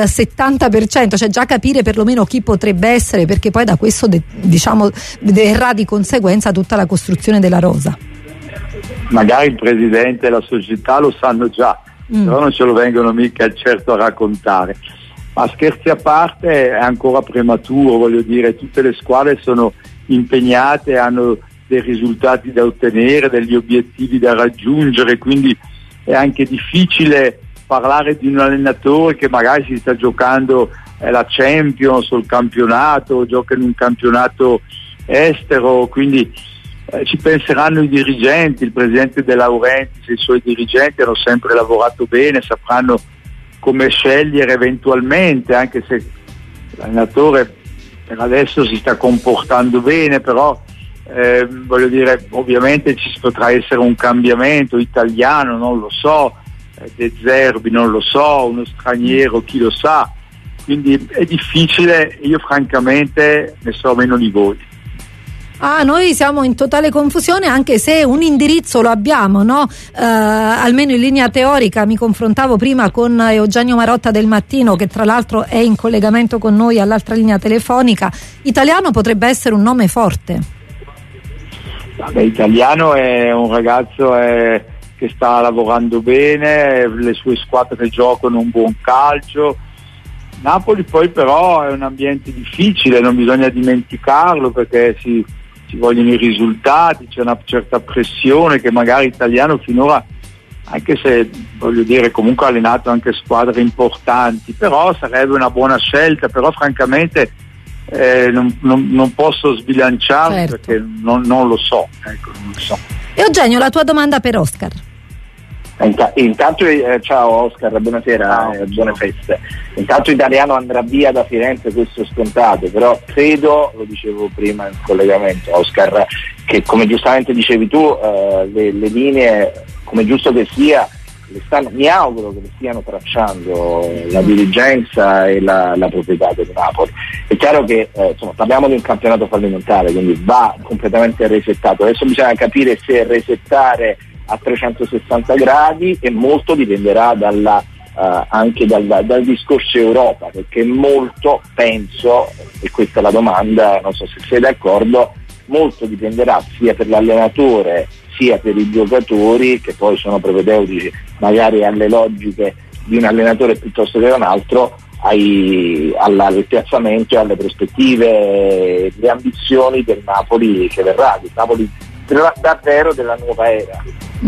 70%, cioè già capire perlomeno chi potrebbe essere, perché poi da questo verrà di conseguenza tutta la costruzione della rosa. Magari il presidente e la società lo sanno già, però non ce lo vengono mica certo a raccontare. Ma scherzi a parte, è ancora prematuro, voglio dire, tutte le squadre sono impegnate, hanno dei risultati da ottenere, degli obiettivi da raggiungere, quindi è anche difficile parlare di un allenatore che magari si sta giocando la Champions o il campionato, o gioca in un campionato estero, quindi ci penseranno i dirigenti, il presidente De Laurentiis e i suoi dirigenti hanno sempre lavorato bene, sapranno come scegliere eventualmente, anche se l'allenatore per adesso si sta comportando bene, però voglio dire, ovviamente ci potrà essere un cambiamento italiano, non lo so, De Zerbi non lo so, uno straniero chi lo sa, quindi è difficile, io francamente ne so meno di voi. Noi siamo in totale confusione, anche se un indirizzo lo abbiamo, no? Almeno in linea teorica. Mi confrontavo prima con Eugenio Marotta del Mattino, che tra l'altro è in collegamento con noi all'altra linea telefonica. Italiano potrebbe essere un nome forte. Vabbè, Italiano è un ragazzo che sta lavorando bene, le sue squadre giocano un buon calcio. Napoli poi però è un ambiente difficile, non bisogna dimenticarlo, perché ci vogliono i risultati, c'è una certa pressione che magari Italiano finora, anche se voglio dire comunque ha allenato anche squadre importanti, però sarebbe una buona scelta, però francamente non posso sbilanciarmi, certo, perché non lo so, ecco, non lo so. Eugenio, la tua domanda per Oscar. Intanto ciao Oscar, buonasera, buone feste. Intanto Italiano andrà via da Firenze, questo è scontato, però credo, lo dicevo prima in collegamento Oscar, che come giustamente dicevi tu, le linee, come giusto che sia, mi auguro che le stiano tracciando la dirigenza e la proprietà del Napoli. È chiaro che parliamo di un campionato fallimentare, quindi va completamente resettato. Adesso bisogna capire se resettare a 360 gradi, e molto dipenderà anche dal discorso Europa, perché molto, penso, e questa è la domanda, non so se sei d'accordo, molto dipenderà sia per l'allenatore sia per i giocatori, che poi sono propedeutici magari alle logiche di un allenatore piuttosto che un altro, al piazzamento e alle prospettive, le ambizioni del Napoli che verrà, del Napoli davvero della nuova era.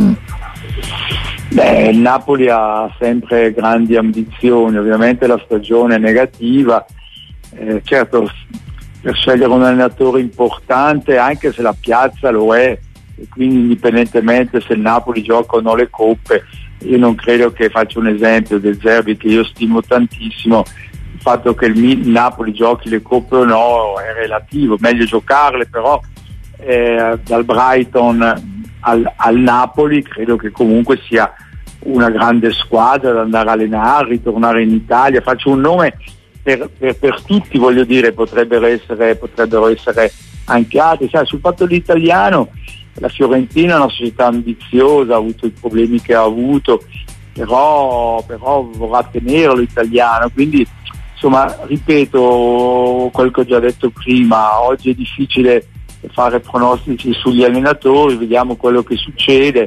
Il Napoli ha sempre grandi ambizioni, ovviamente la stagione è negativa, certo per scegliere un allenatore importante, anche se la piazza lo è, e quindi indipendentemente se il Napoli gioca o no le coppe, io non credo che, faccio un esempio del Zerbi che io stimo tantissimo, il fatto che il Napoli giochi le coppe o no è relativo, meglio giocarle, però dal Brighton al Napoli credo che comunque sia una grande squadra da andare a allenare, ritornare in Italia. Faccio un nome per tutti, voglio dire, potrebbero essere anche altri. Sul fatto dell'Italiano, la Fiorentina è una società ambiziosa, ha avuto i problemi che ha avuto, però vorrà tenerlo l'Italiano, quindi insomma ripeto quel che ho già detto prima, oggi è difficile fare pronostici sugli allenatori, vediamo quello che succede,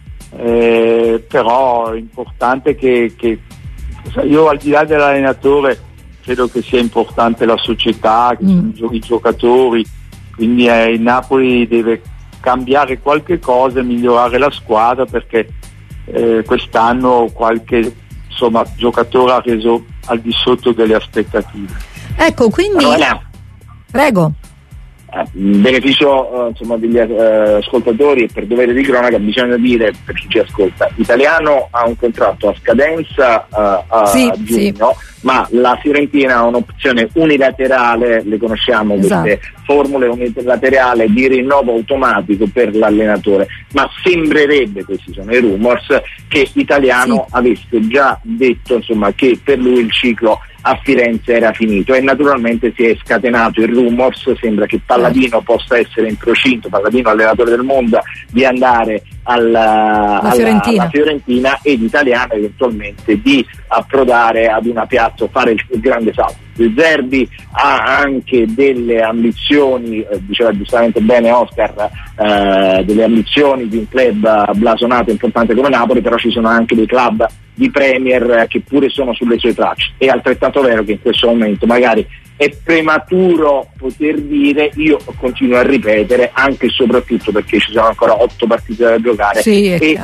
però è importante che io, al di là dell'allenatore, credo che sia importante la società, che sono i giocatori, quindi il Napoli deve cambiare qualche cosa e migliorare la squadra, perché quest'anno qualche giocatore ha reso al di sotto delle aspettative. Ecco, quindi prego. Beneficio degli ascoltatori, per dovere di cronaca bisogna dire, per chi ci ascolta, Italiano ha un contratto a scadenza a giugno, ma la Fiorentina ha un'opzione unilaterale, le conosciamo queste formule, unilaterale di rinnovo automatico per l'allenatore, ma sembrerebbe, questi sono i rumors, che Italiano avesse già detto che per lui il ciclo a Firenze era finito, e naturalmente si è scatenato il rumors, sembra che Palladino possa essere in procinto, Palladino allenatore del Monza, di andare alla Fiorentina, ed Italiano eventualmente di approdare ad una piazza o fare il grande salto. De Zerbi, ha anche delle ambizioni, diceva giustamente bene Oscar, delle ambizioni di un club blasonato importante come Napoli, però ci sono anche dei club di Premier che pure sono sulle sue tracce. È altrettanto vero che in questo momento magari è prematuro poter dire, io continuo a ripetere, anche e soprattutto perché ci sono ancora 8 partite da giocare, e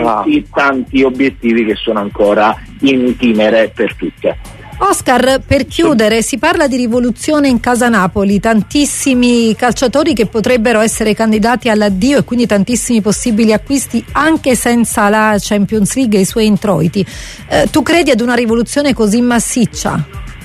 tanti obiettivi che sono ancora in itinere per tutte. Oscar, per chiudere, si parla di rivoluzione in casa Napoli, tantissimi calciatori che potrebbero essere candidati all'addio e quindi tantissimi possibili acquisti anche senza la Champions League e i suoi introiti. Tu credi ad una rivoluzione così massiccia?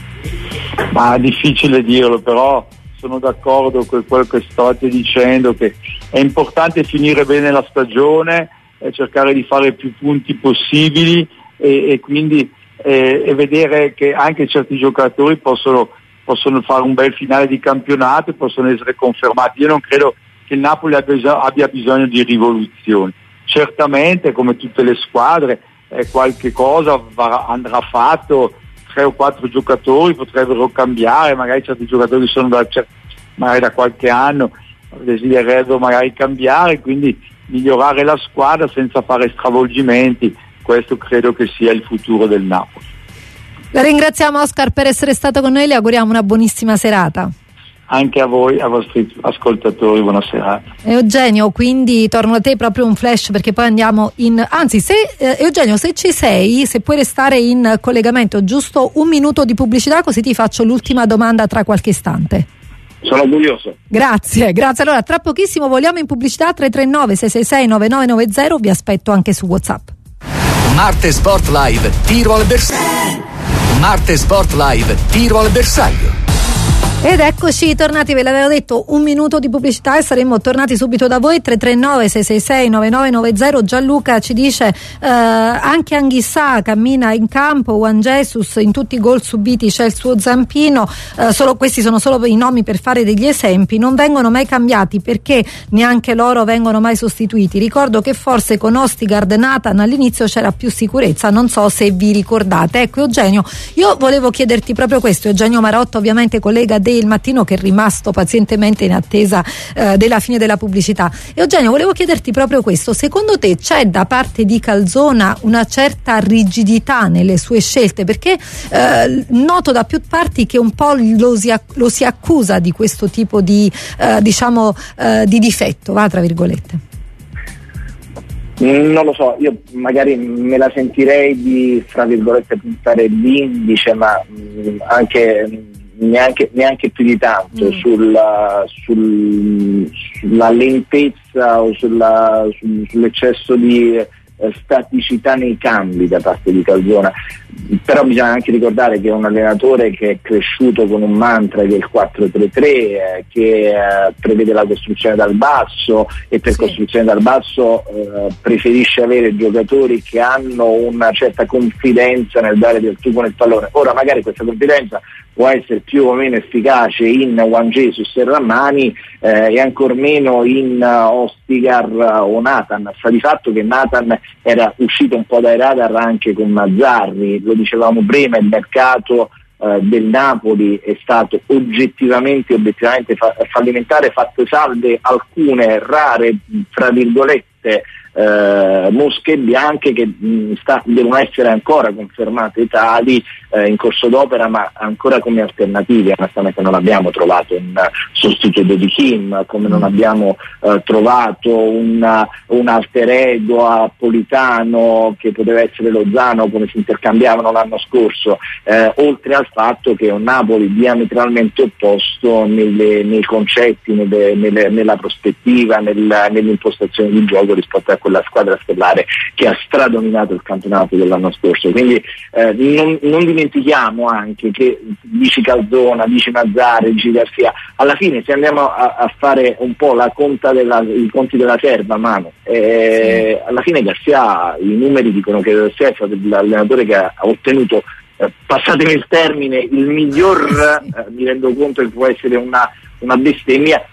Ma è difficile dirlo, però sono d'accordo con quello che state dicendo, che è importante finire bene la stagione e cercare di fare più punti possibili e quindi e vedere che anche certi giocatori possono fare un bel finale di campionato e possono essere confermati. Io non credo che il Napoli abbia bisogno di rivoluzioni. Certamente, come tutte le squadre, qualche cosa andrà fatto, 3 o 4 giocatori potrebbero cambiare, magari certi giocatori sono magari da qualche anno desidererebbero magari cambiare, quindi migliorare la squadra senza fare stravolgimenti. Questo credo che sia il futuro del Napoli. La ringraziamo Oscar per essere stato con noi, le auguriamo una buonissima serata. Anche a voi, ai vostri ascoltatori, buona serata. Eugenio, quindi torno a te, proprio un flash perché poi andiamo Eugenio, se ci sei, se puoi restare in collegamento giusto un minuto di pubblicità, così ti faccio l'ultima domanda tra qualche istante. Sono curioso. Grazie. Allora, tra pochissimo voliamo in pubblicità. 339 666 9990, vi aspetto anche su WhatsApp. Marte Sport Live, tiro al bersaglio. Marte Sport Live, tiro al bersaglio. Ed eccoci tornati, ve l'avevo detto, un minuto di pubblicità e saremmo tornati subito da voi. 339 666 9990. Gianluca ci dice anche Anghissà cammina in campo, Juan Jesus in tutti i gol subiti c'è il suo zampino, questi sono solo i nomi per fare degli esempi, non vengono mai cambiati perché neanche loro vengono mai sostituiti. Ricordo che forse con Ostigard e Nathan all'inizio c'era più sicurezza, non so se vi ricordate. Ecco Eugenio, io volevo chiederti proprio questo, Eugenio Marotta, ovviamente collega del Mattino, che è rimasto pazientemente in attesa della fine della pubblicità. Eugenio, volevo chiederti proprio questo: secondo te c'è da parte di Calzona una certa rigidità nelle sue scelte? Perché noto da più parti che un po' lo si accusa di questo tipo di di difetto, tra virgolette. Non lo so, io magari me la sentirei di, fra virgolette, puntare l'indice, ma anche neanche più di tanto sulla lentezza o sull'eccesso di staticità nei cambi da parte di Calzona. Però bisogna anche ricordare che è un allenatore che è cresciuto con un mantra del 4-3-3 che prevede la costruzione dal basso, e per costruzione dal basso preferisce avere giocatori che hanno una certa confidenza nel dare del tubo nel pallone. Ora magari questa confidenza può essere più o meno efficace in Juan Jesus e Rrahmani e ancor meno in Ostigar o Nathan. Sta di fatto che Nathan era uscito un po' dai radar anche con Mazzarri, lo dicevamo prima, il mercato del Napoli è stato obiettivamente fallimentare, fatte salve alcune rare, fra virgolette, mosche bianche che devono essere ancora confermate tali in corso d'opera, ma ancora come alternative. Onestamente non abbiamo trovato un sostituto di Kim, come non abbiamo trovato un alter ego a Politano che poteva essere Lozano, come si intercambiavano l'anno scorso, oltre al fatto che è un Napoli diametralmente opposto nei concetti, nella prospettiva, nell'impostazione di gioco rispetto a quella squadra stellare che ha stradominato il campionato dell'anno scorso. Quindi non dimentichiamo anche che dici Calzona, dici Mazzarri, dici Garcia, alla fine se andiamo a fare un po' i conti della serva, mano, alla fine Garcia, i numeri dicono che Garcia è stato l'allenatore che ha ottenuto, passatemi il termine, il miglior, mi rendo conto che può essere una bestemmia,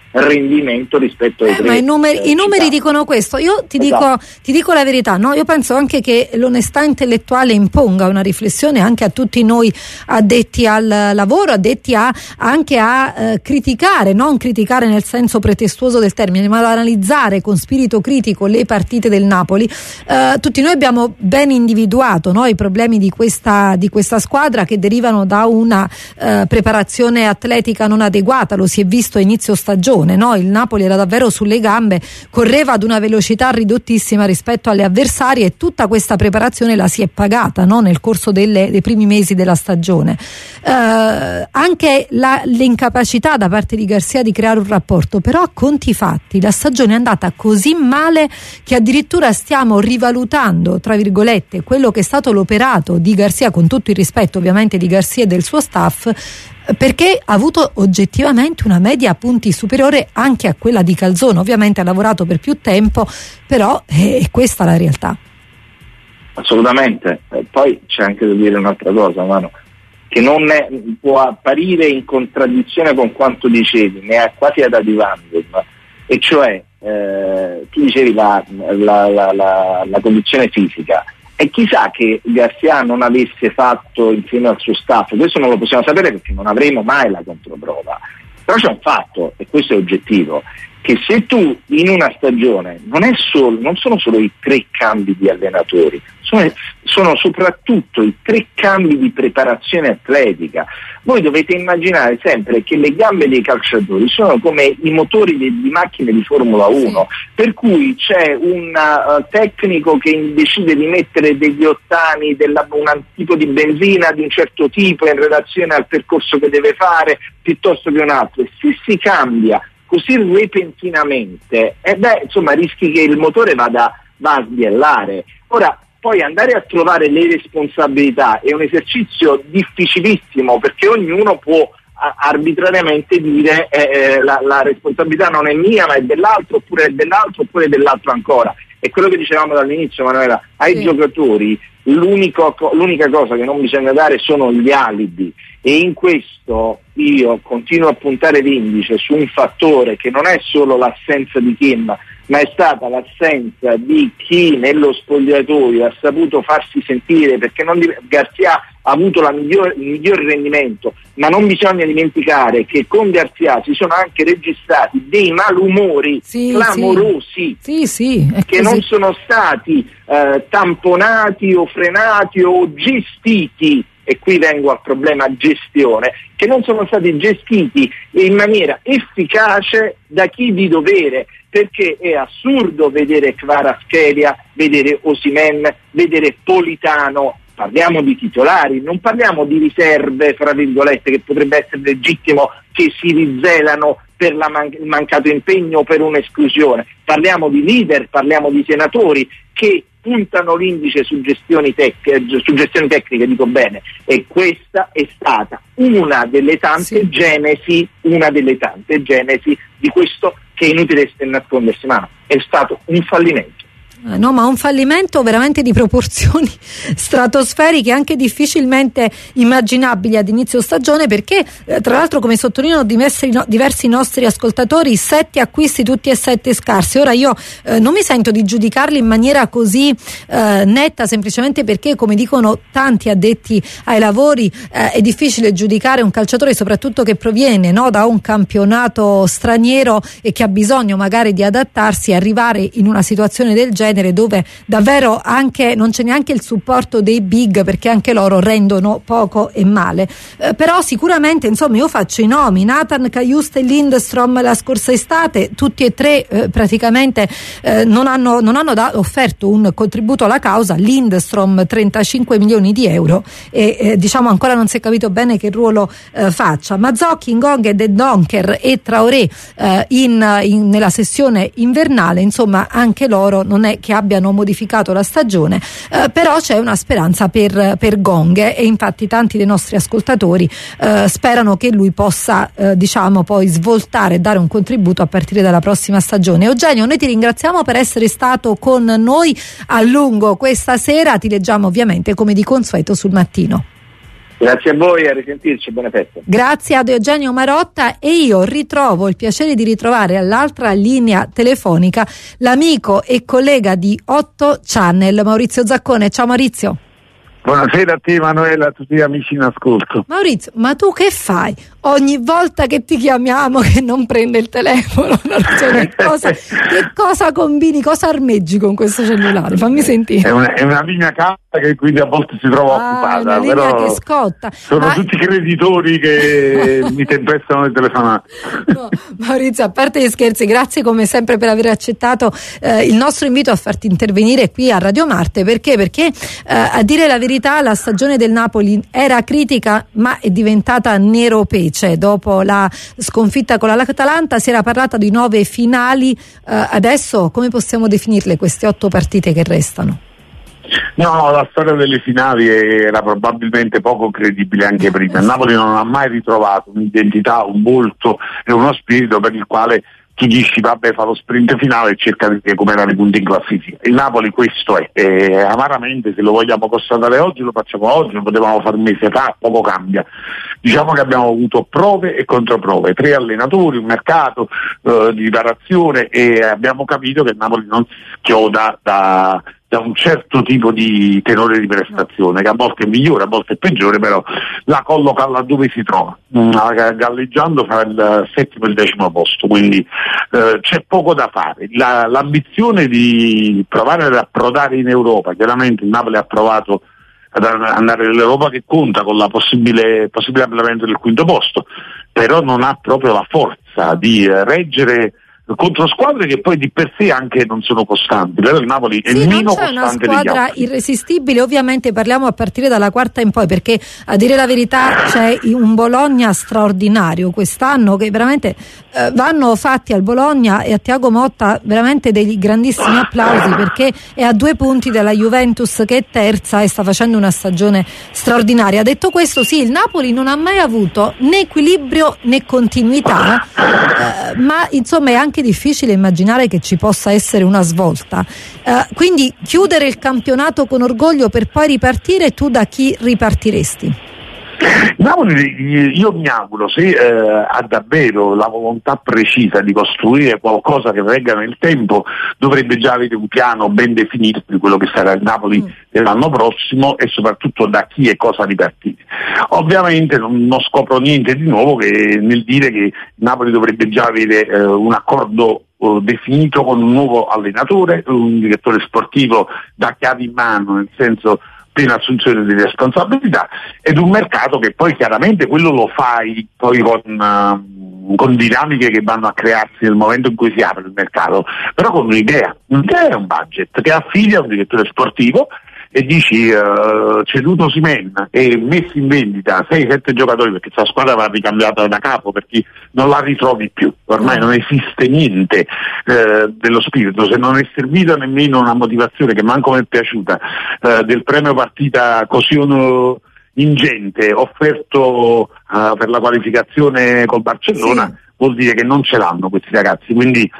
rendimento rispetto ai tre. Ma i numeri dicono questo. Io ti dico la verità, no? Io penso anche che l'onestà intellettuale imponga una riflessione anche a tutti noi addetti al lavoro, addetti anche a criticare, non criticare nel senso pretestuoso del termine, ma ad analizzare con spirito critico le partite del Napoli. Tutti noi abbiamo ben individuato, no, i problemi di questa squadra, che derivano da una preparazione atletica non adeguata. Lo si è visto a inizio stagione. No? Il Napoli era davvero sulle gambe, correva ad una velocità ridottissima rispetto alle avversarie, e tutta questa preparazione la si è pagata, no? Nel corso dei primi mesi della stagione. Anche l'incapacità da parte di Garcia di creare un rapporto, però a conti fatti la stagione è andata così male che addirittura stiamo rivalutando, tra virgolette, quello che è stato l'operato di Garcia, con tutto il rispetto ovviamente di Garcia e del suo staff, perché ha avuto oggettivamente una media a punti superiore anche a quella di Calzona. Ovviamente ha lavorato per più tempo, però è questa la realtà. Assolutamente. Poi c'è anche da dire un'altra cosa, Mano, che può apparire in contraddizione con quanto dicevi, ne ha quasi ad adivandum, e cioè tu dicevi la condizione fisica. E chissà che Garcia non avesse fatto insieme al suo staff, questo non lo possiamo sapere perché non avremo mai la controprova, però c'è un fatto, e questo è oggettivo, che se tu in una stagione non sono solo i 3 cambi di allenatori, sono soprattutto i 3 cambi di preparazione atletica. Voi dovete immaginare sempre che le gambe dei calciatori sono come i motori di macchine di Formula 1, per cui c'è un tecnico che decide di mettere degli ottani, un tipo di benzina di un certo tipo in relazione al percorso che deve fare, piuttosto che un altro. E se si cambia così repentinamente, rischi che il motore va a sbiellare. Ora, poi andare a trovare le responsabilità è un esercizio difficilissimo, perché ognuno può arbitrariamente dire la responsabilità non è mia ma è dell'altro, oppure è dell'altro, oppure è dell'altro ancora. È quello che dicevamo dall'inizio, Manuela, ai giocatori l'unica cosa che non bisogna dare sono gli alibi, e in questo io continuo a puntare l'indice su un fattore che non è solo l'assenza di Kim, ma è stata l'assenza di chi nello spogliatoio ha saputo farsi sentire, perché Garcia ha avuto il miglior rendimento, ma non bisogna dimenticare che con Garcia si sono anche registrati dei malumori clamorosi che non sono stati tamponati o frenati o gestiti, e qui vengo al problema gestione, che non sono stati gestiti in maniera efficace da chi di dovere, perché è assurdo vedere Kvaratskhelia, vedere Osimhen, vedere Politano. Parliamo di titolari, non parliamo di riserve, fra virgolette, che potrebbe essere legittimo che si rizelano per il mancato impegno o per un'esclusione. Parliamo di leader, parliamo di senatori che puntano l'indice su gestioni tecniche, dico bene, e questa è stata una delle tante genesi di questo, che è inutile nascondersi, ma è stato un fallimento. No, ma un fallimento veramente di proporzioni stratosferiche, anche difficilmente immaginabili ad inizio stagione, perché tra l'altro, come sottolineano diversi nostri ascoltatori, 7 acquisti tutti e 7 scarsi. Ora io non mi sento di giudicarli in maniera così netta, semplicemente perché, come dicono tanti addetti ai lavori, è difficile giudicare un calciatore, soprattutto che proviene, no, da un campionato straniero e che ha bisogno magari di adattarsi, e arrivare in una situazione del genere dove davvero anche non c'è neanche il supporto dei big, perché anche loro rendono poco e male. Però sicuramente, insomma, io faccio i nomi: Nathan, Cajuste e Lindstrom la scorsa estate, tutti e 3 praticamente non hanno offerto un contributo alla causa. Lindstrom 35 milioni di euro e diciamo ancora non si è capito bene che ruolo faccia. Mazzocchi, Ngong, De Donker e Traoré nella sessione invernale, insomma anche loro non è che abbiano modificato la stagione, però c'è una speranza per Gong, e infatti tanti dei nostri ascoltatori sperano che lui possa poi svoltare e dare un contributo a partire dalla prossima stagione. Eugenio, noi ti ringraziamo per essere stato con noi a lungo questa sera, ti leggiamo ovviamente come di consueto sul Mattino. Grazie a voi, a risentirci, buone feste. Grazie ad Eugenio Marotta, e io ritrovo il piacere di ritrovare all'altra linea telefonica l'amico e collega di 8 Channel, Maurizio Zaccone. Ciao Maurizio. Buonasera a te Emanuela, a tutti gli amici in ascolto. Maurizio, ma tu che fai? Ogni volta che ti chiamiamo che non prende il telefono, cioè, che cosa combini, cosa armeggi con questo cellulare? Fammi sentire. È una linea calda che quindi a volte si trova occupata. Una linea però che scotta. Sono tutti creditori che mi tempestano le telefonate. No, Maurizio, a parte gli scherzi, grazie come sempre per aver accettato il nostro invito a farti intervenire qui a Radio Marte. Perché a dire la verità la stagione del Napoli era critica, ma è diventata nero pece. Dopo la sconfitta con l'Atalanta si era parlato di 9 finali, adesso come possiamo definirle queste 8 partite che restano? No, la storia delle finali era probabilmente poco credibile anche prima. Il Napoli non ha mai ritrovato un'identità, un volto e uno spirito per il quale tu dici vabbè, fa lo sprint finale e cerca di recuperare i punti in classifica. Il Napoli questo è, e amaramente se lo vogliamo constatare oggi lo facciamo oggi, lo potevamo fare un mese fa, poco cambia. Diciamo che abbiamo avuto prove e controprove, 3 allenatori, un mercato di riparazione, e abbiamo capito che il Napoli non si schioda da un certo tipo di tenore di prestazione, che a volte è migliore, a volte è peggiore, però la colloca laddove si trova, galleggiando fra il 7° e il 10° posto, quindi c'è poco da fare. L'ambizione di provare ad approdare in Europa, chiaramente il Napoli ha provato ad andare nell'Europa che conta con la possibile ampliamento del 5° posto, però non ha proprio la forza di reggere contro squadre che poi di per sé anche non sono costanti, però il Napoli è meno costante degli altri. Non c'è una squadra irresistibile, ovviamente parliamo a partire dalla quarta in poi, perché a dire la verità c'è un Bologna straordinario quest'anno, che veramente vanno fatti al Bologna e a Thiago Motta veramente degli grandissimi applausi, perché è a 2 punti dalla Juventus che è terza e sta facendo una stagione straordinaria. Detto questo, sì, il Napoli non ha mai avuto né equilibrio né continuità, ma insomma è anche difficile immaginare che ci possa essere una svolta, quindi chiudere il campionato con orgoglio per poi ripartire, tu da chi ripartiresti? Napoli, io mi auguro, se ha davvero la volontà precisa di costruire qualcosa che regga nel tempo, dovrebbe già avere un piano ben definito di quello che sarà il Napoli dell'anno prossimo e soprattutto da chi e cosa ripartire. Ovviamente non scopro niente di nuovo nel dire che il Napoli dovrebbe già avere un accordo definito con un nuovo allenatore, un direttore sportivo da chiave in mano, nel senso piena assunzione di responsabilità, ed un mercato che poi chiaramente quello lo fai poi con dinamiche che vanno a crearsi nel momento in cui si apre il mercato, però con un'idea è un budget che affidi a un direttore sportivo e dici ceduto Osimhen e messi in vendita 6-7 giocatori, perché questa squadra va ricambiata da capo, perché non la ritrovi più, ormai non esiste niente dello spirito, se non è servita nemmeno una motivazione che manco mi è piaciuta del premio partita così ingente offerto per la qualificazione col Barcellona, sì. Vuol dire che non ce l'hanno questi ragazzi, quindi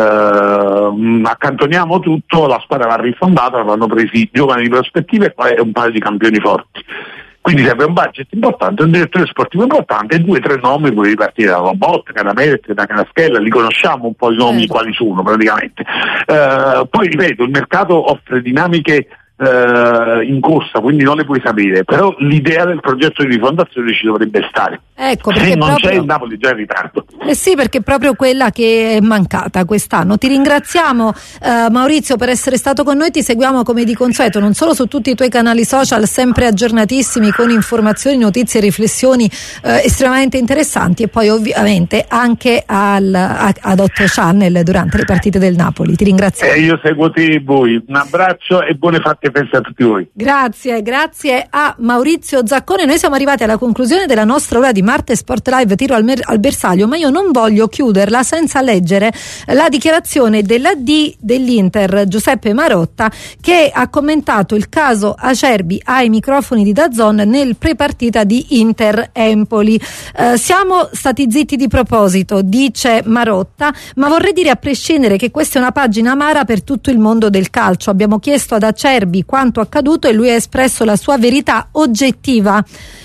accantoniamo tutto, la squadra va rifondata, vanno presi giovani di prospettiva e poi un paio di campioni forti. Quindi serve un budget importante, un direttore sportivo importante e 2-3 nomi puoi ripartire da Lobotka, da Merck, da Caraschella, li conosciamo un po' i nomi quali sono praticamente. Poi ripeto, il mercato offre dinamiche in corsa, quindi non le puoi sapere, però l'idea del progetto di rifondazione ci dovrebbe stare. Ecco, se non c'è, il Napoli già in ritardo. Sì, perché è proprio quella che è mancata quest'anno. Ti ringraziamo Maurizio per essere stato con noi, ti seguiamo come di consueto non solo su tutti i tuoi canali social sempre aggiornatissimi con informazioni, notizie e riflessioni estremamente interessanti, e poi ovviamente anche ad 8 Channel durante le partite del Napoli. Ti ringraziamo. Io seguo te e voi, un abbraccio e buone fate a tutti voi. Grazie a Maurizio Zaccone. Noi siamo arrivati alla conclusione della nostra ora di Marte Sport Live Tiro al Bersaglio, ma io non voglio chiuderla senza leggere la dichiarazione dell'Inter Giuseppe Marotta, che ha commentato il caso Acerbi ai microfoni di DAZN nel prepartita di Inter Empoli. Siamo stati zitti di proposito, dice Marotta, ma vorrei dire a prescindere che questa è una pagina amara per tutto il mondo del calcio. Abbiamo chiesto ad Acerbi quanto accaduto e lui ha espresso la sua verità oggettiva.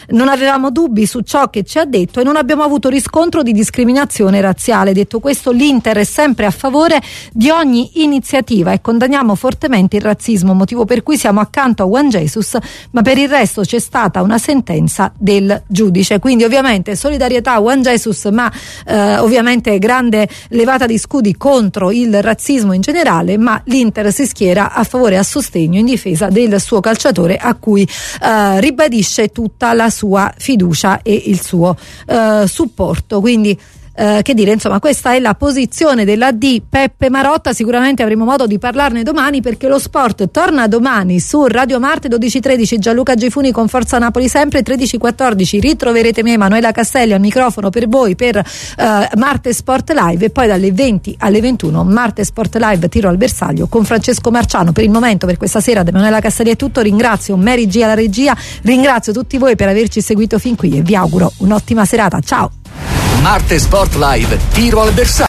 non avevamo dubbi su ciò che ci ha detto e non abbiamo avuto riscontro di discriminazione razziale. Detto questo, l'Inter è sempre a favore di ogni iniziativa e condanniamo fortemente il razzismo, motivo per cui siamo accanto a Juan Jesus, ma per il resto c'è stata una sentenza del giudice. Quindi ovviamente solidarietà a Juan Jesus, ma ovviamente grande levata di scudi contro il razzismo in generale, ma l'Inter si schiera a favore e a sostegno in difesa del suo calciatore, a cui ribadisce tutta la sua fiducia e il suo supporto. Quindi che dire, insomma, questa è la posizione dell'AD Peppe Marotta. Sicuramente avremo modo di parlarne domani, perché lo sport torna domani su Radio Marte 12:13. Gianluca Gifuni con Forza Napoli sempre. 13:14 ritroverete me, Emanuela Castelli, al microfono per voi per Marte Sport Live, e poi dalle 20 alle 21 Marte Sport Live Tiro al bersaglio con Francesco Marciano. Per il momento, per questa sera, da Emanuela Castelli è tutto. Ringrazio Mary G alla regia, ringrazio tutti voi per averci seguito fin qui e vi auguro un'ottima serata. Ciao. Marte Sport Live Tiro al bersaglio.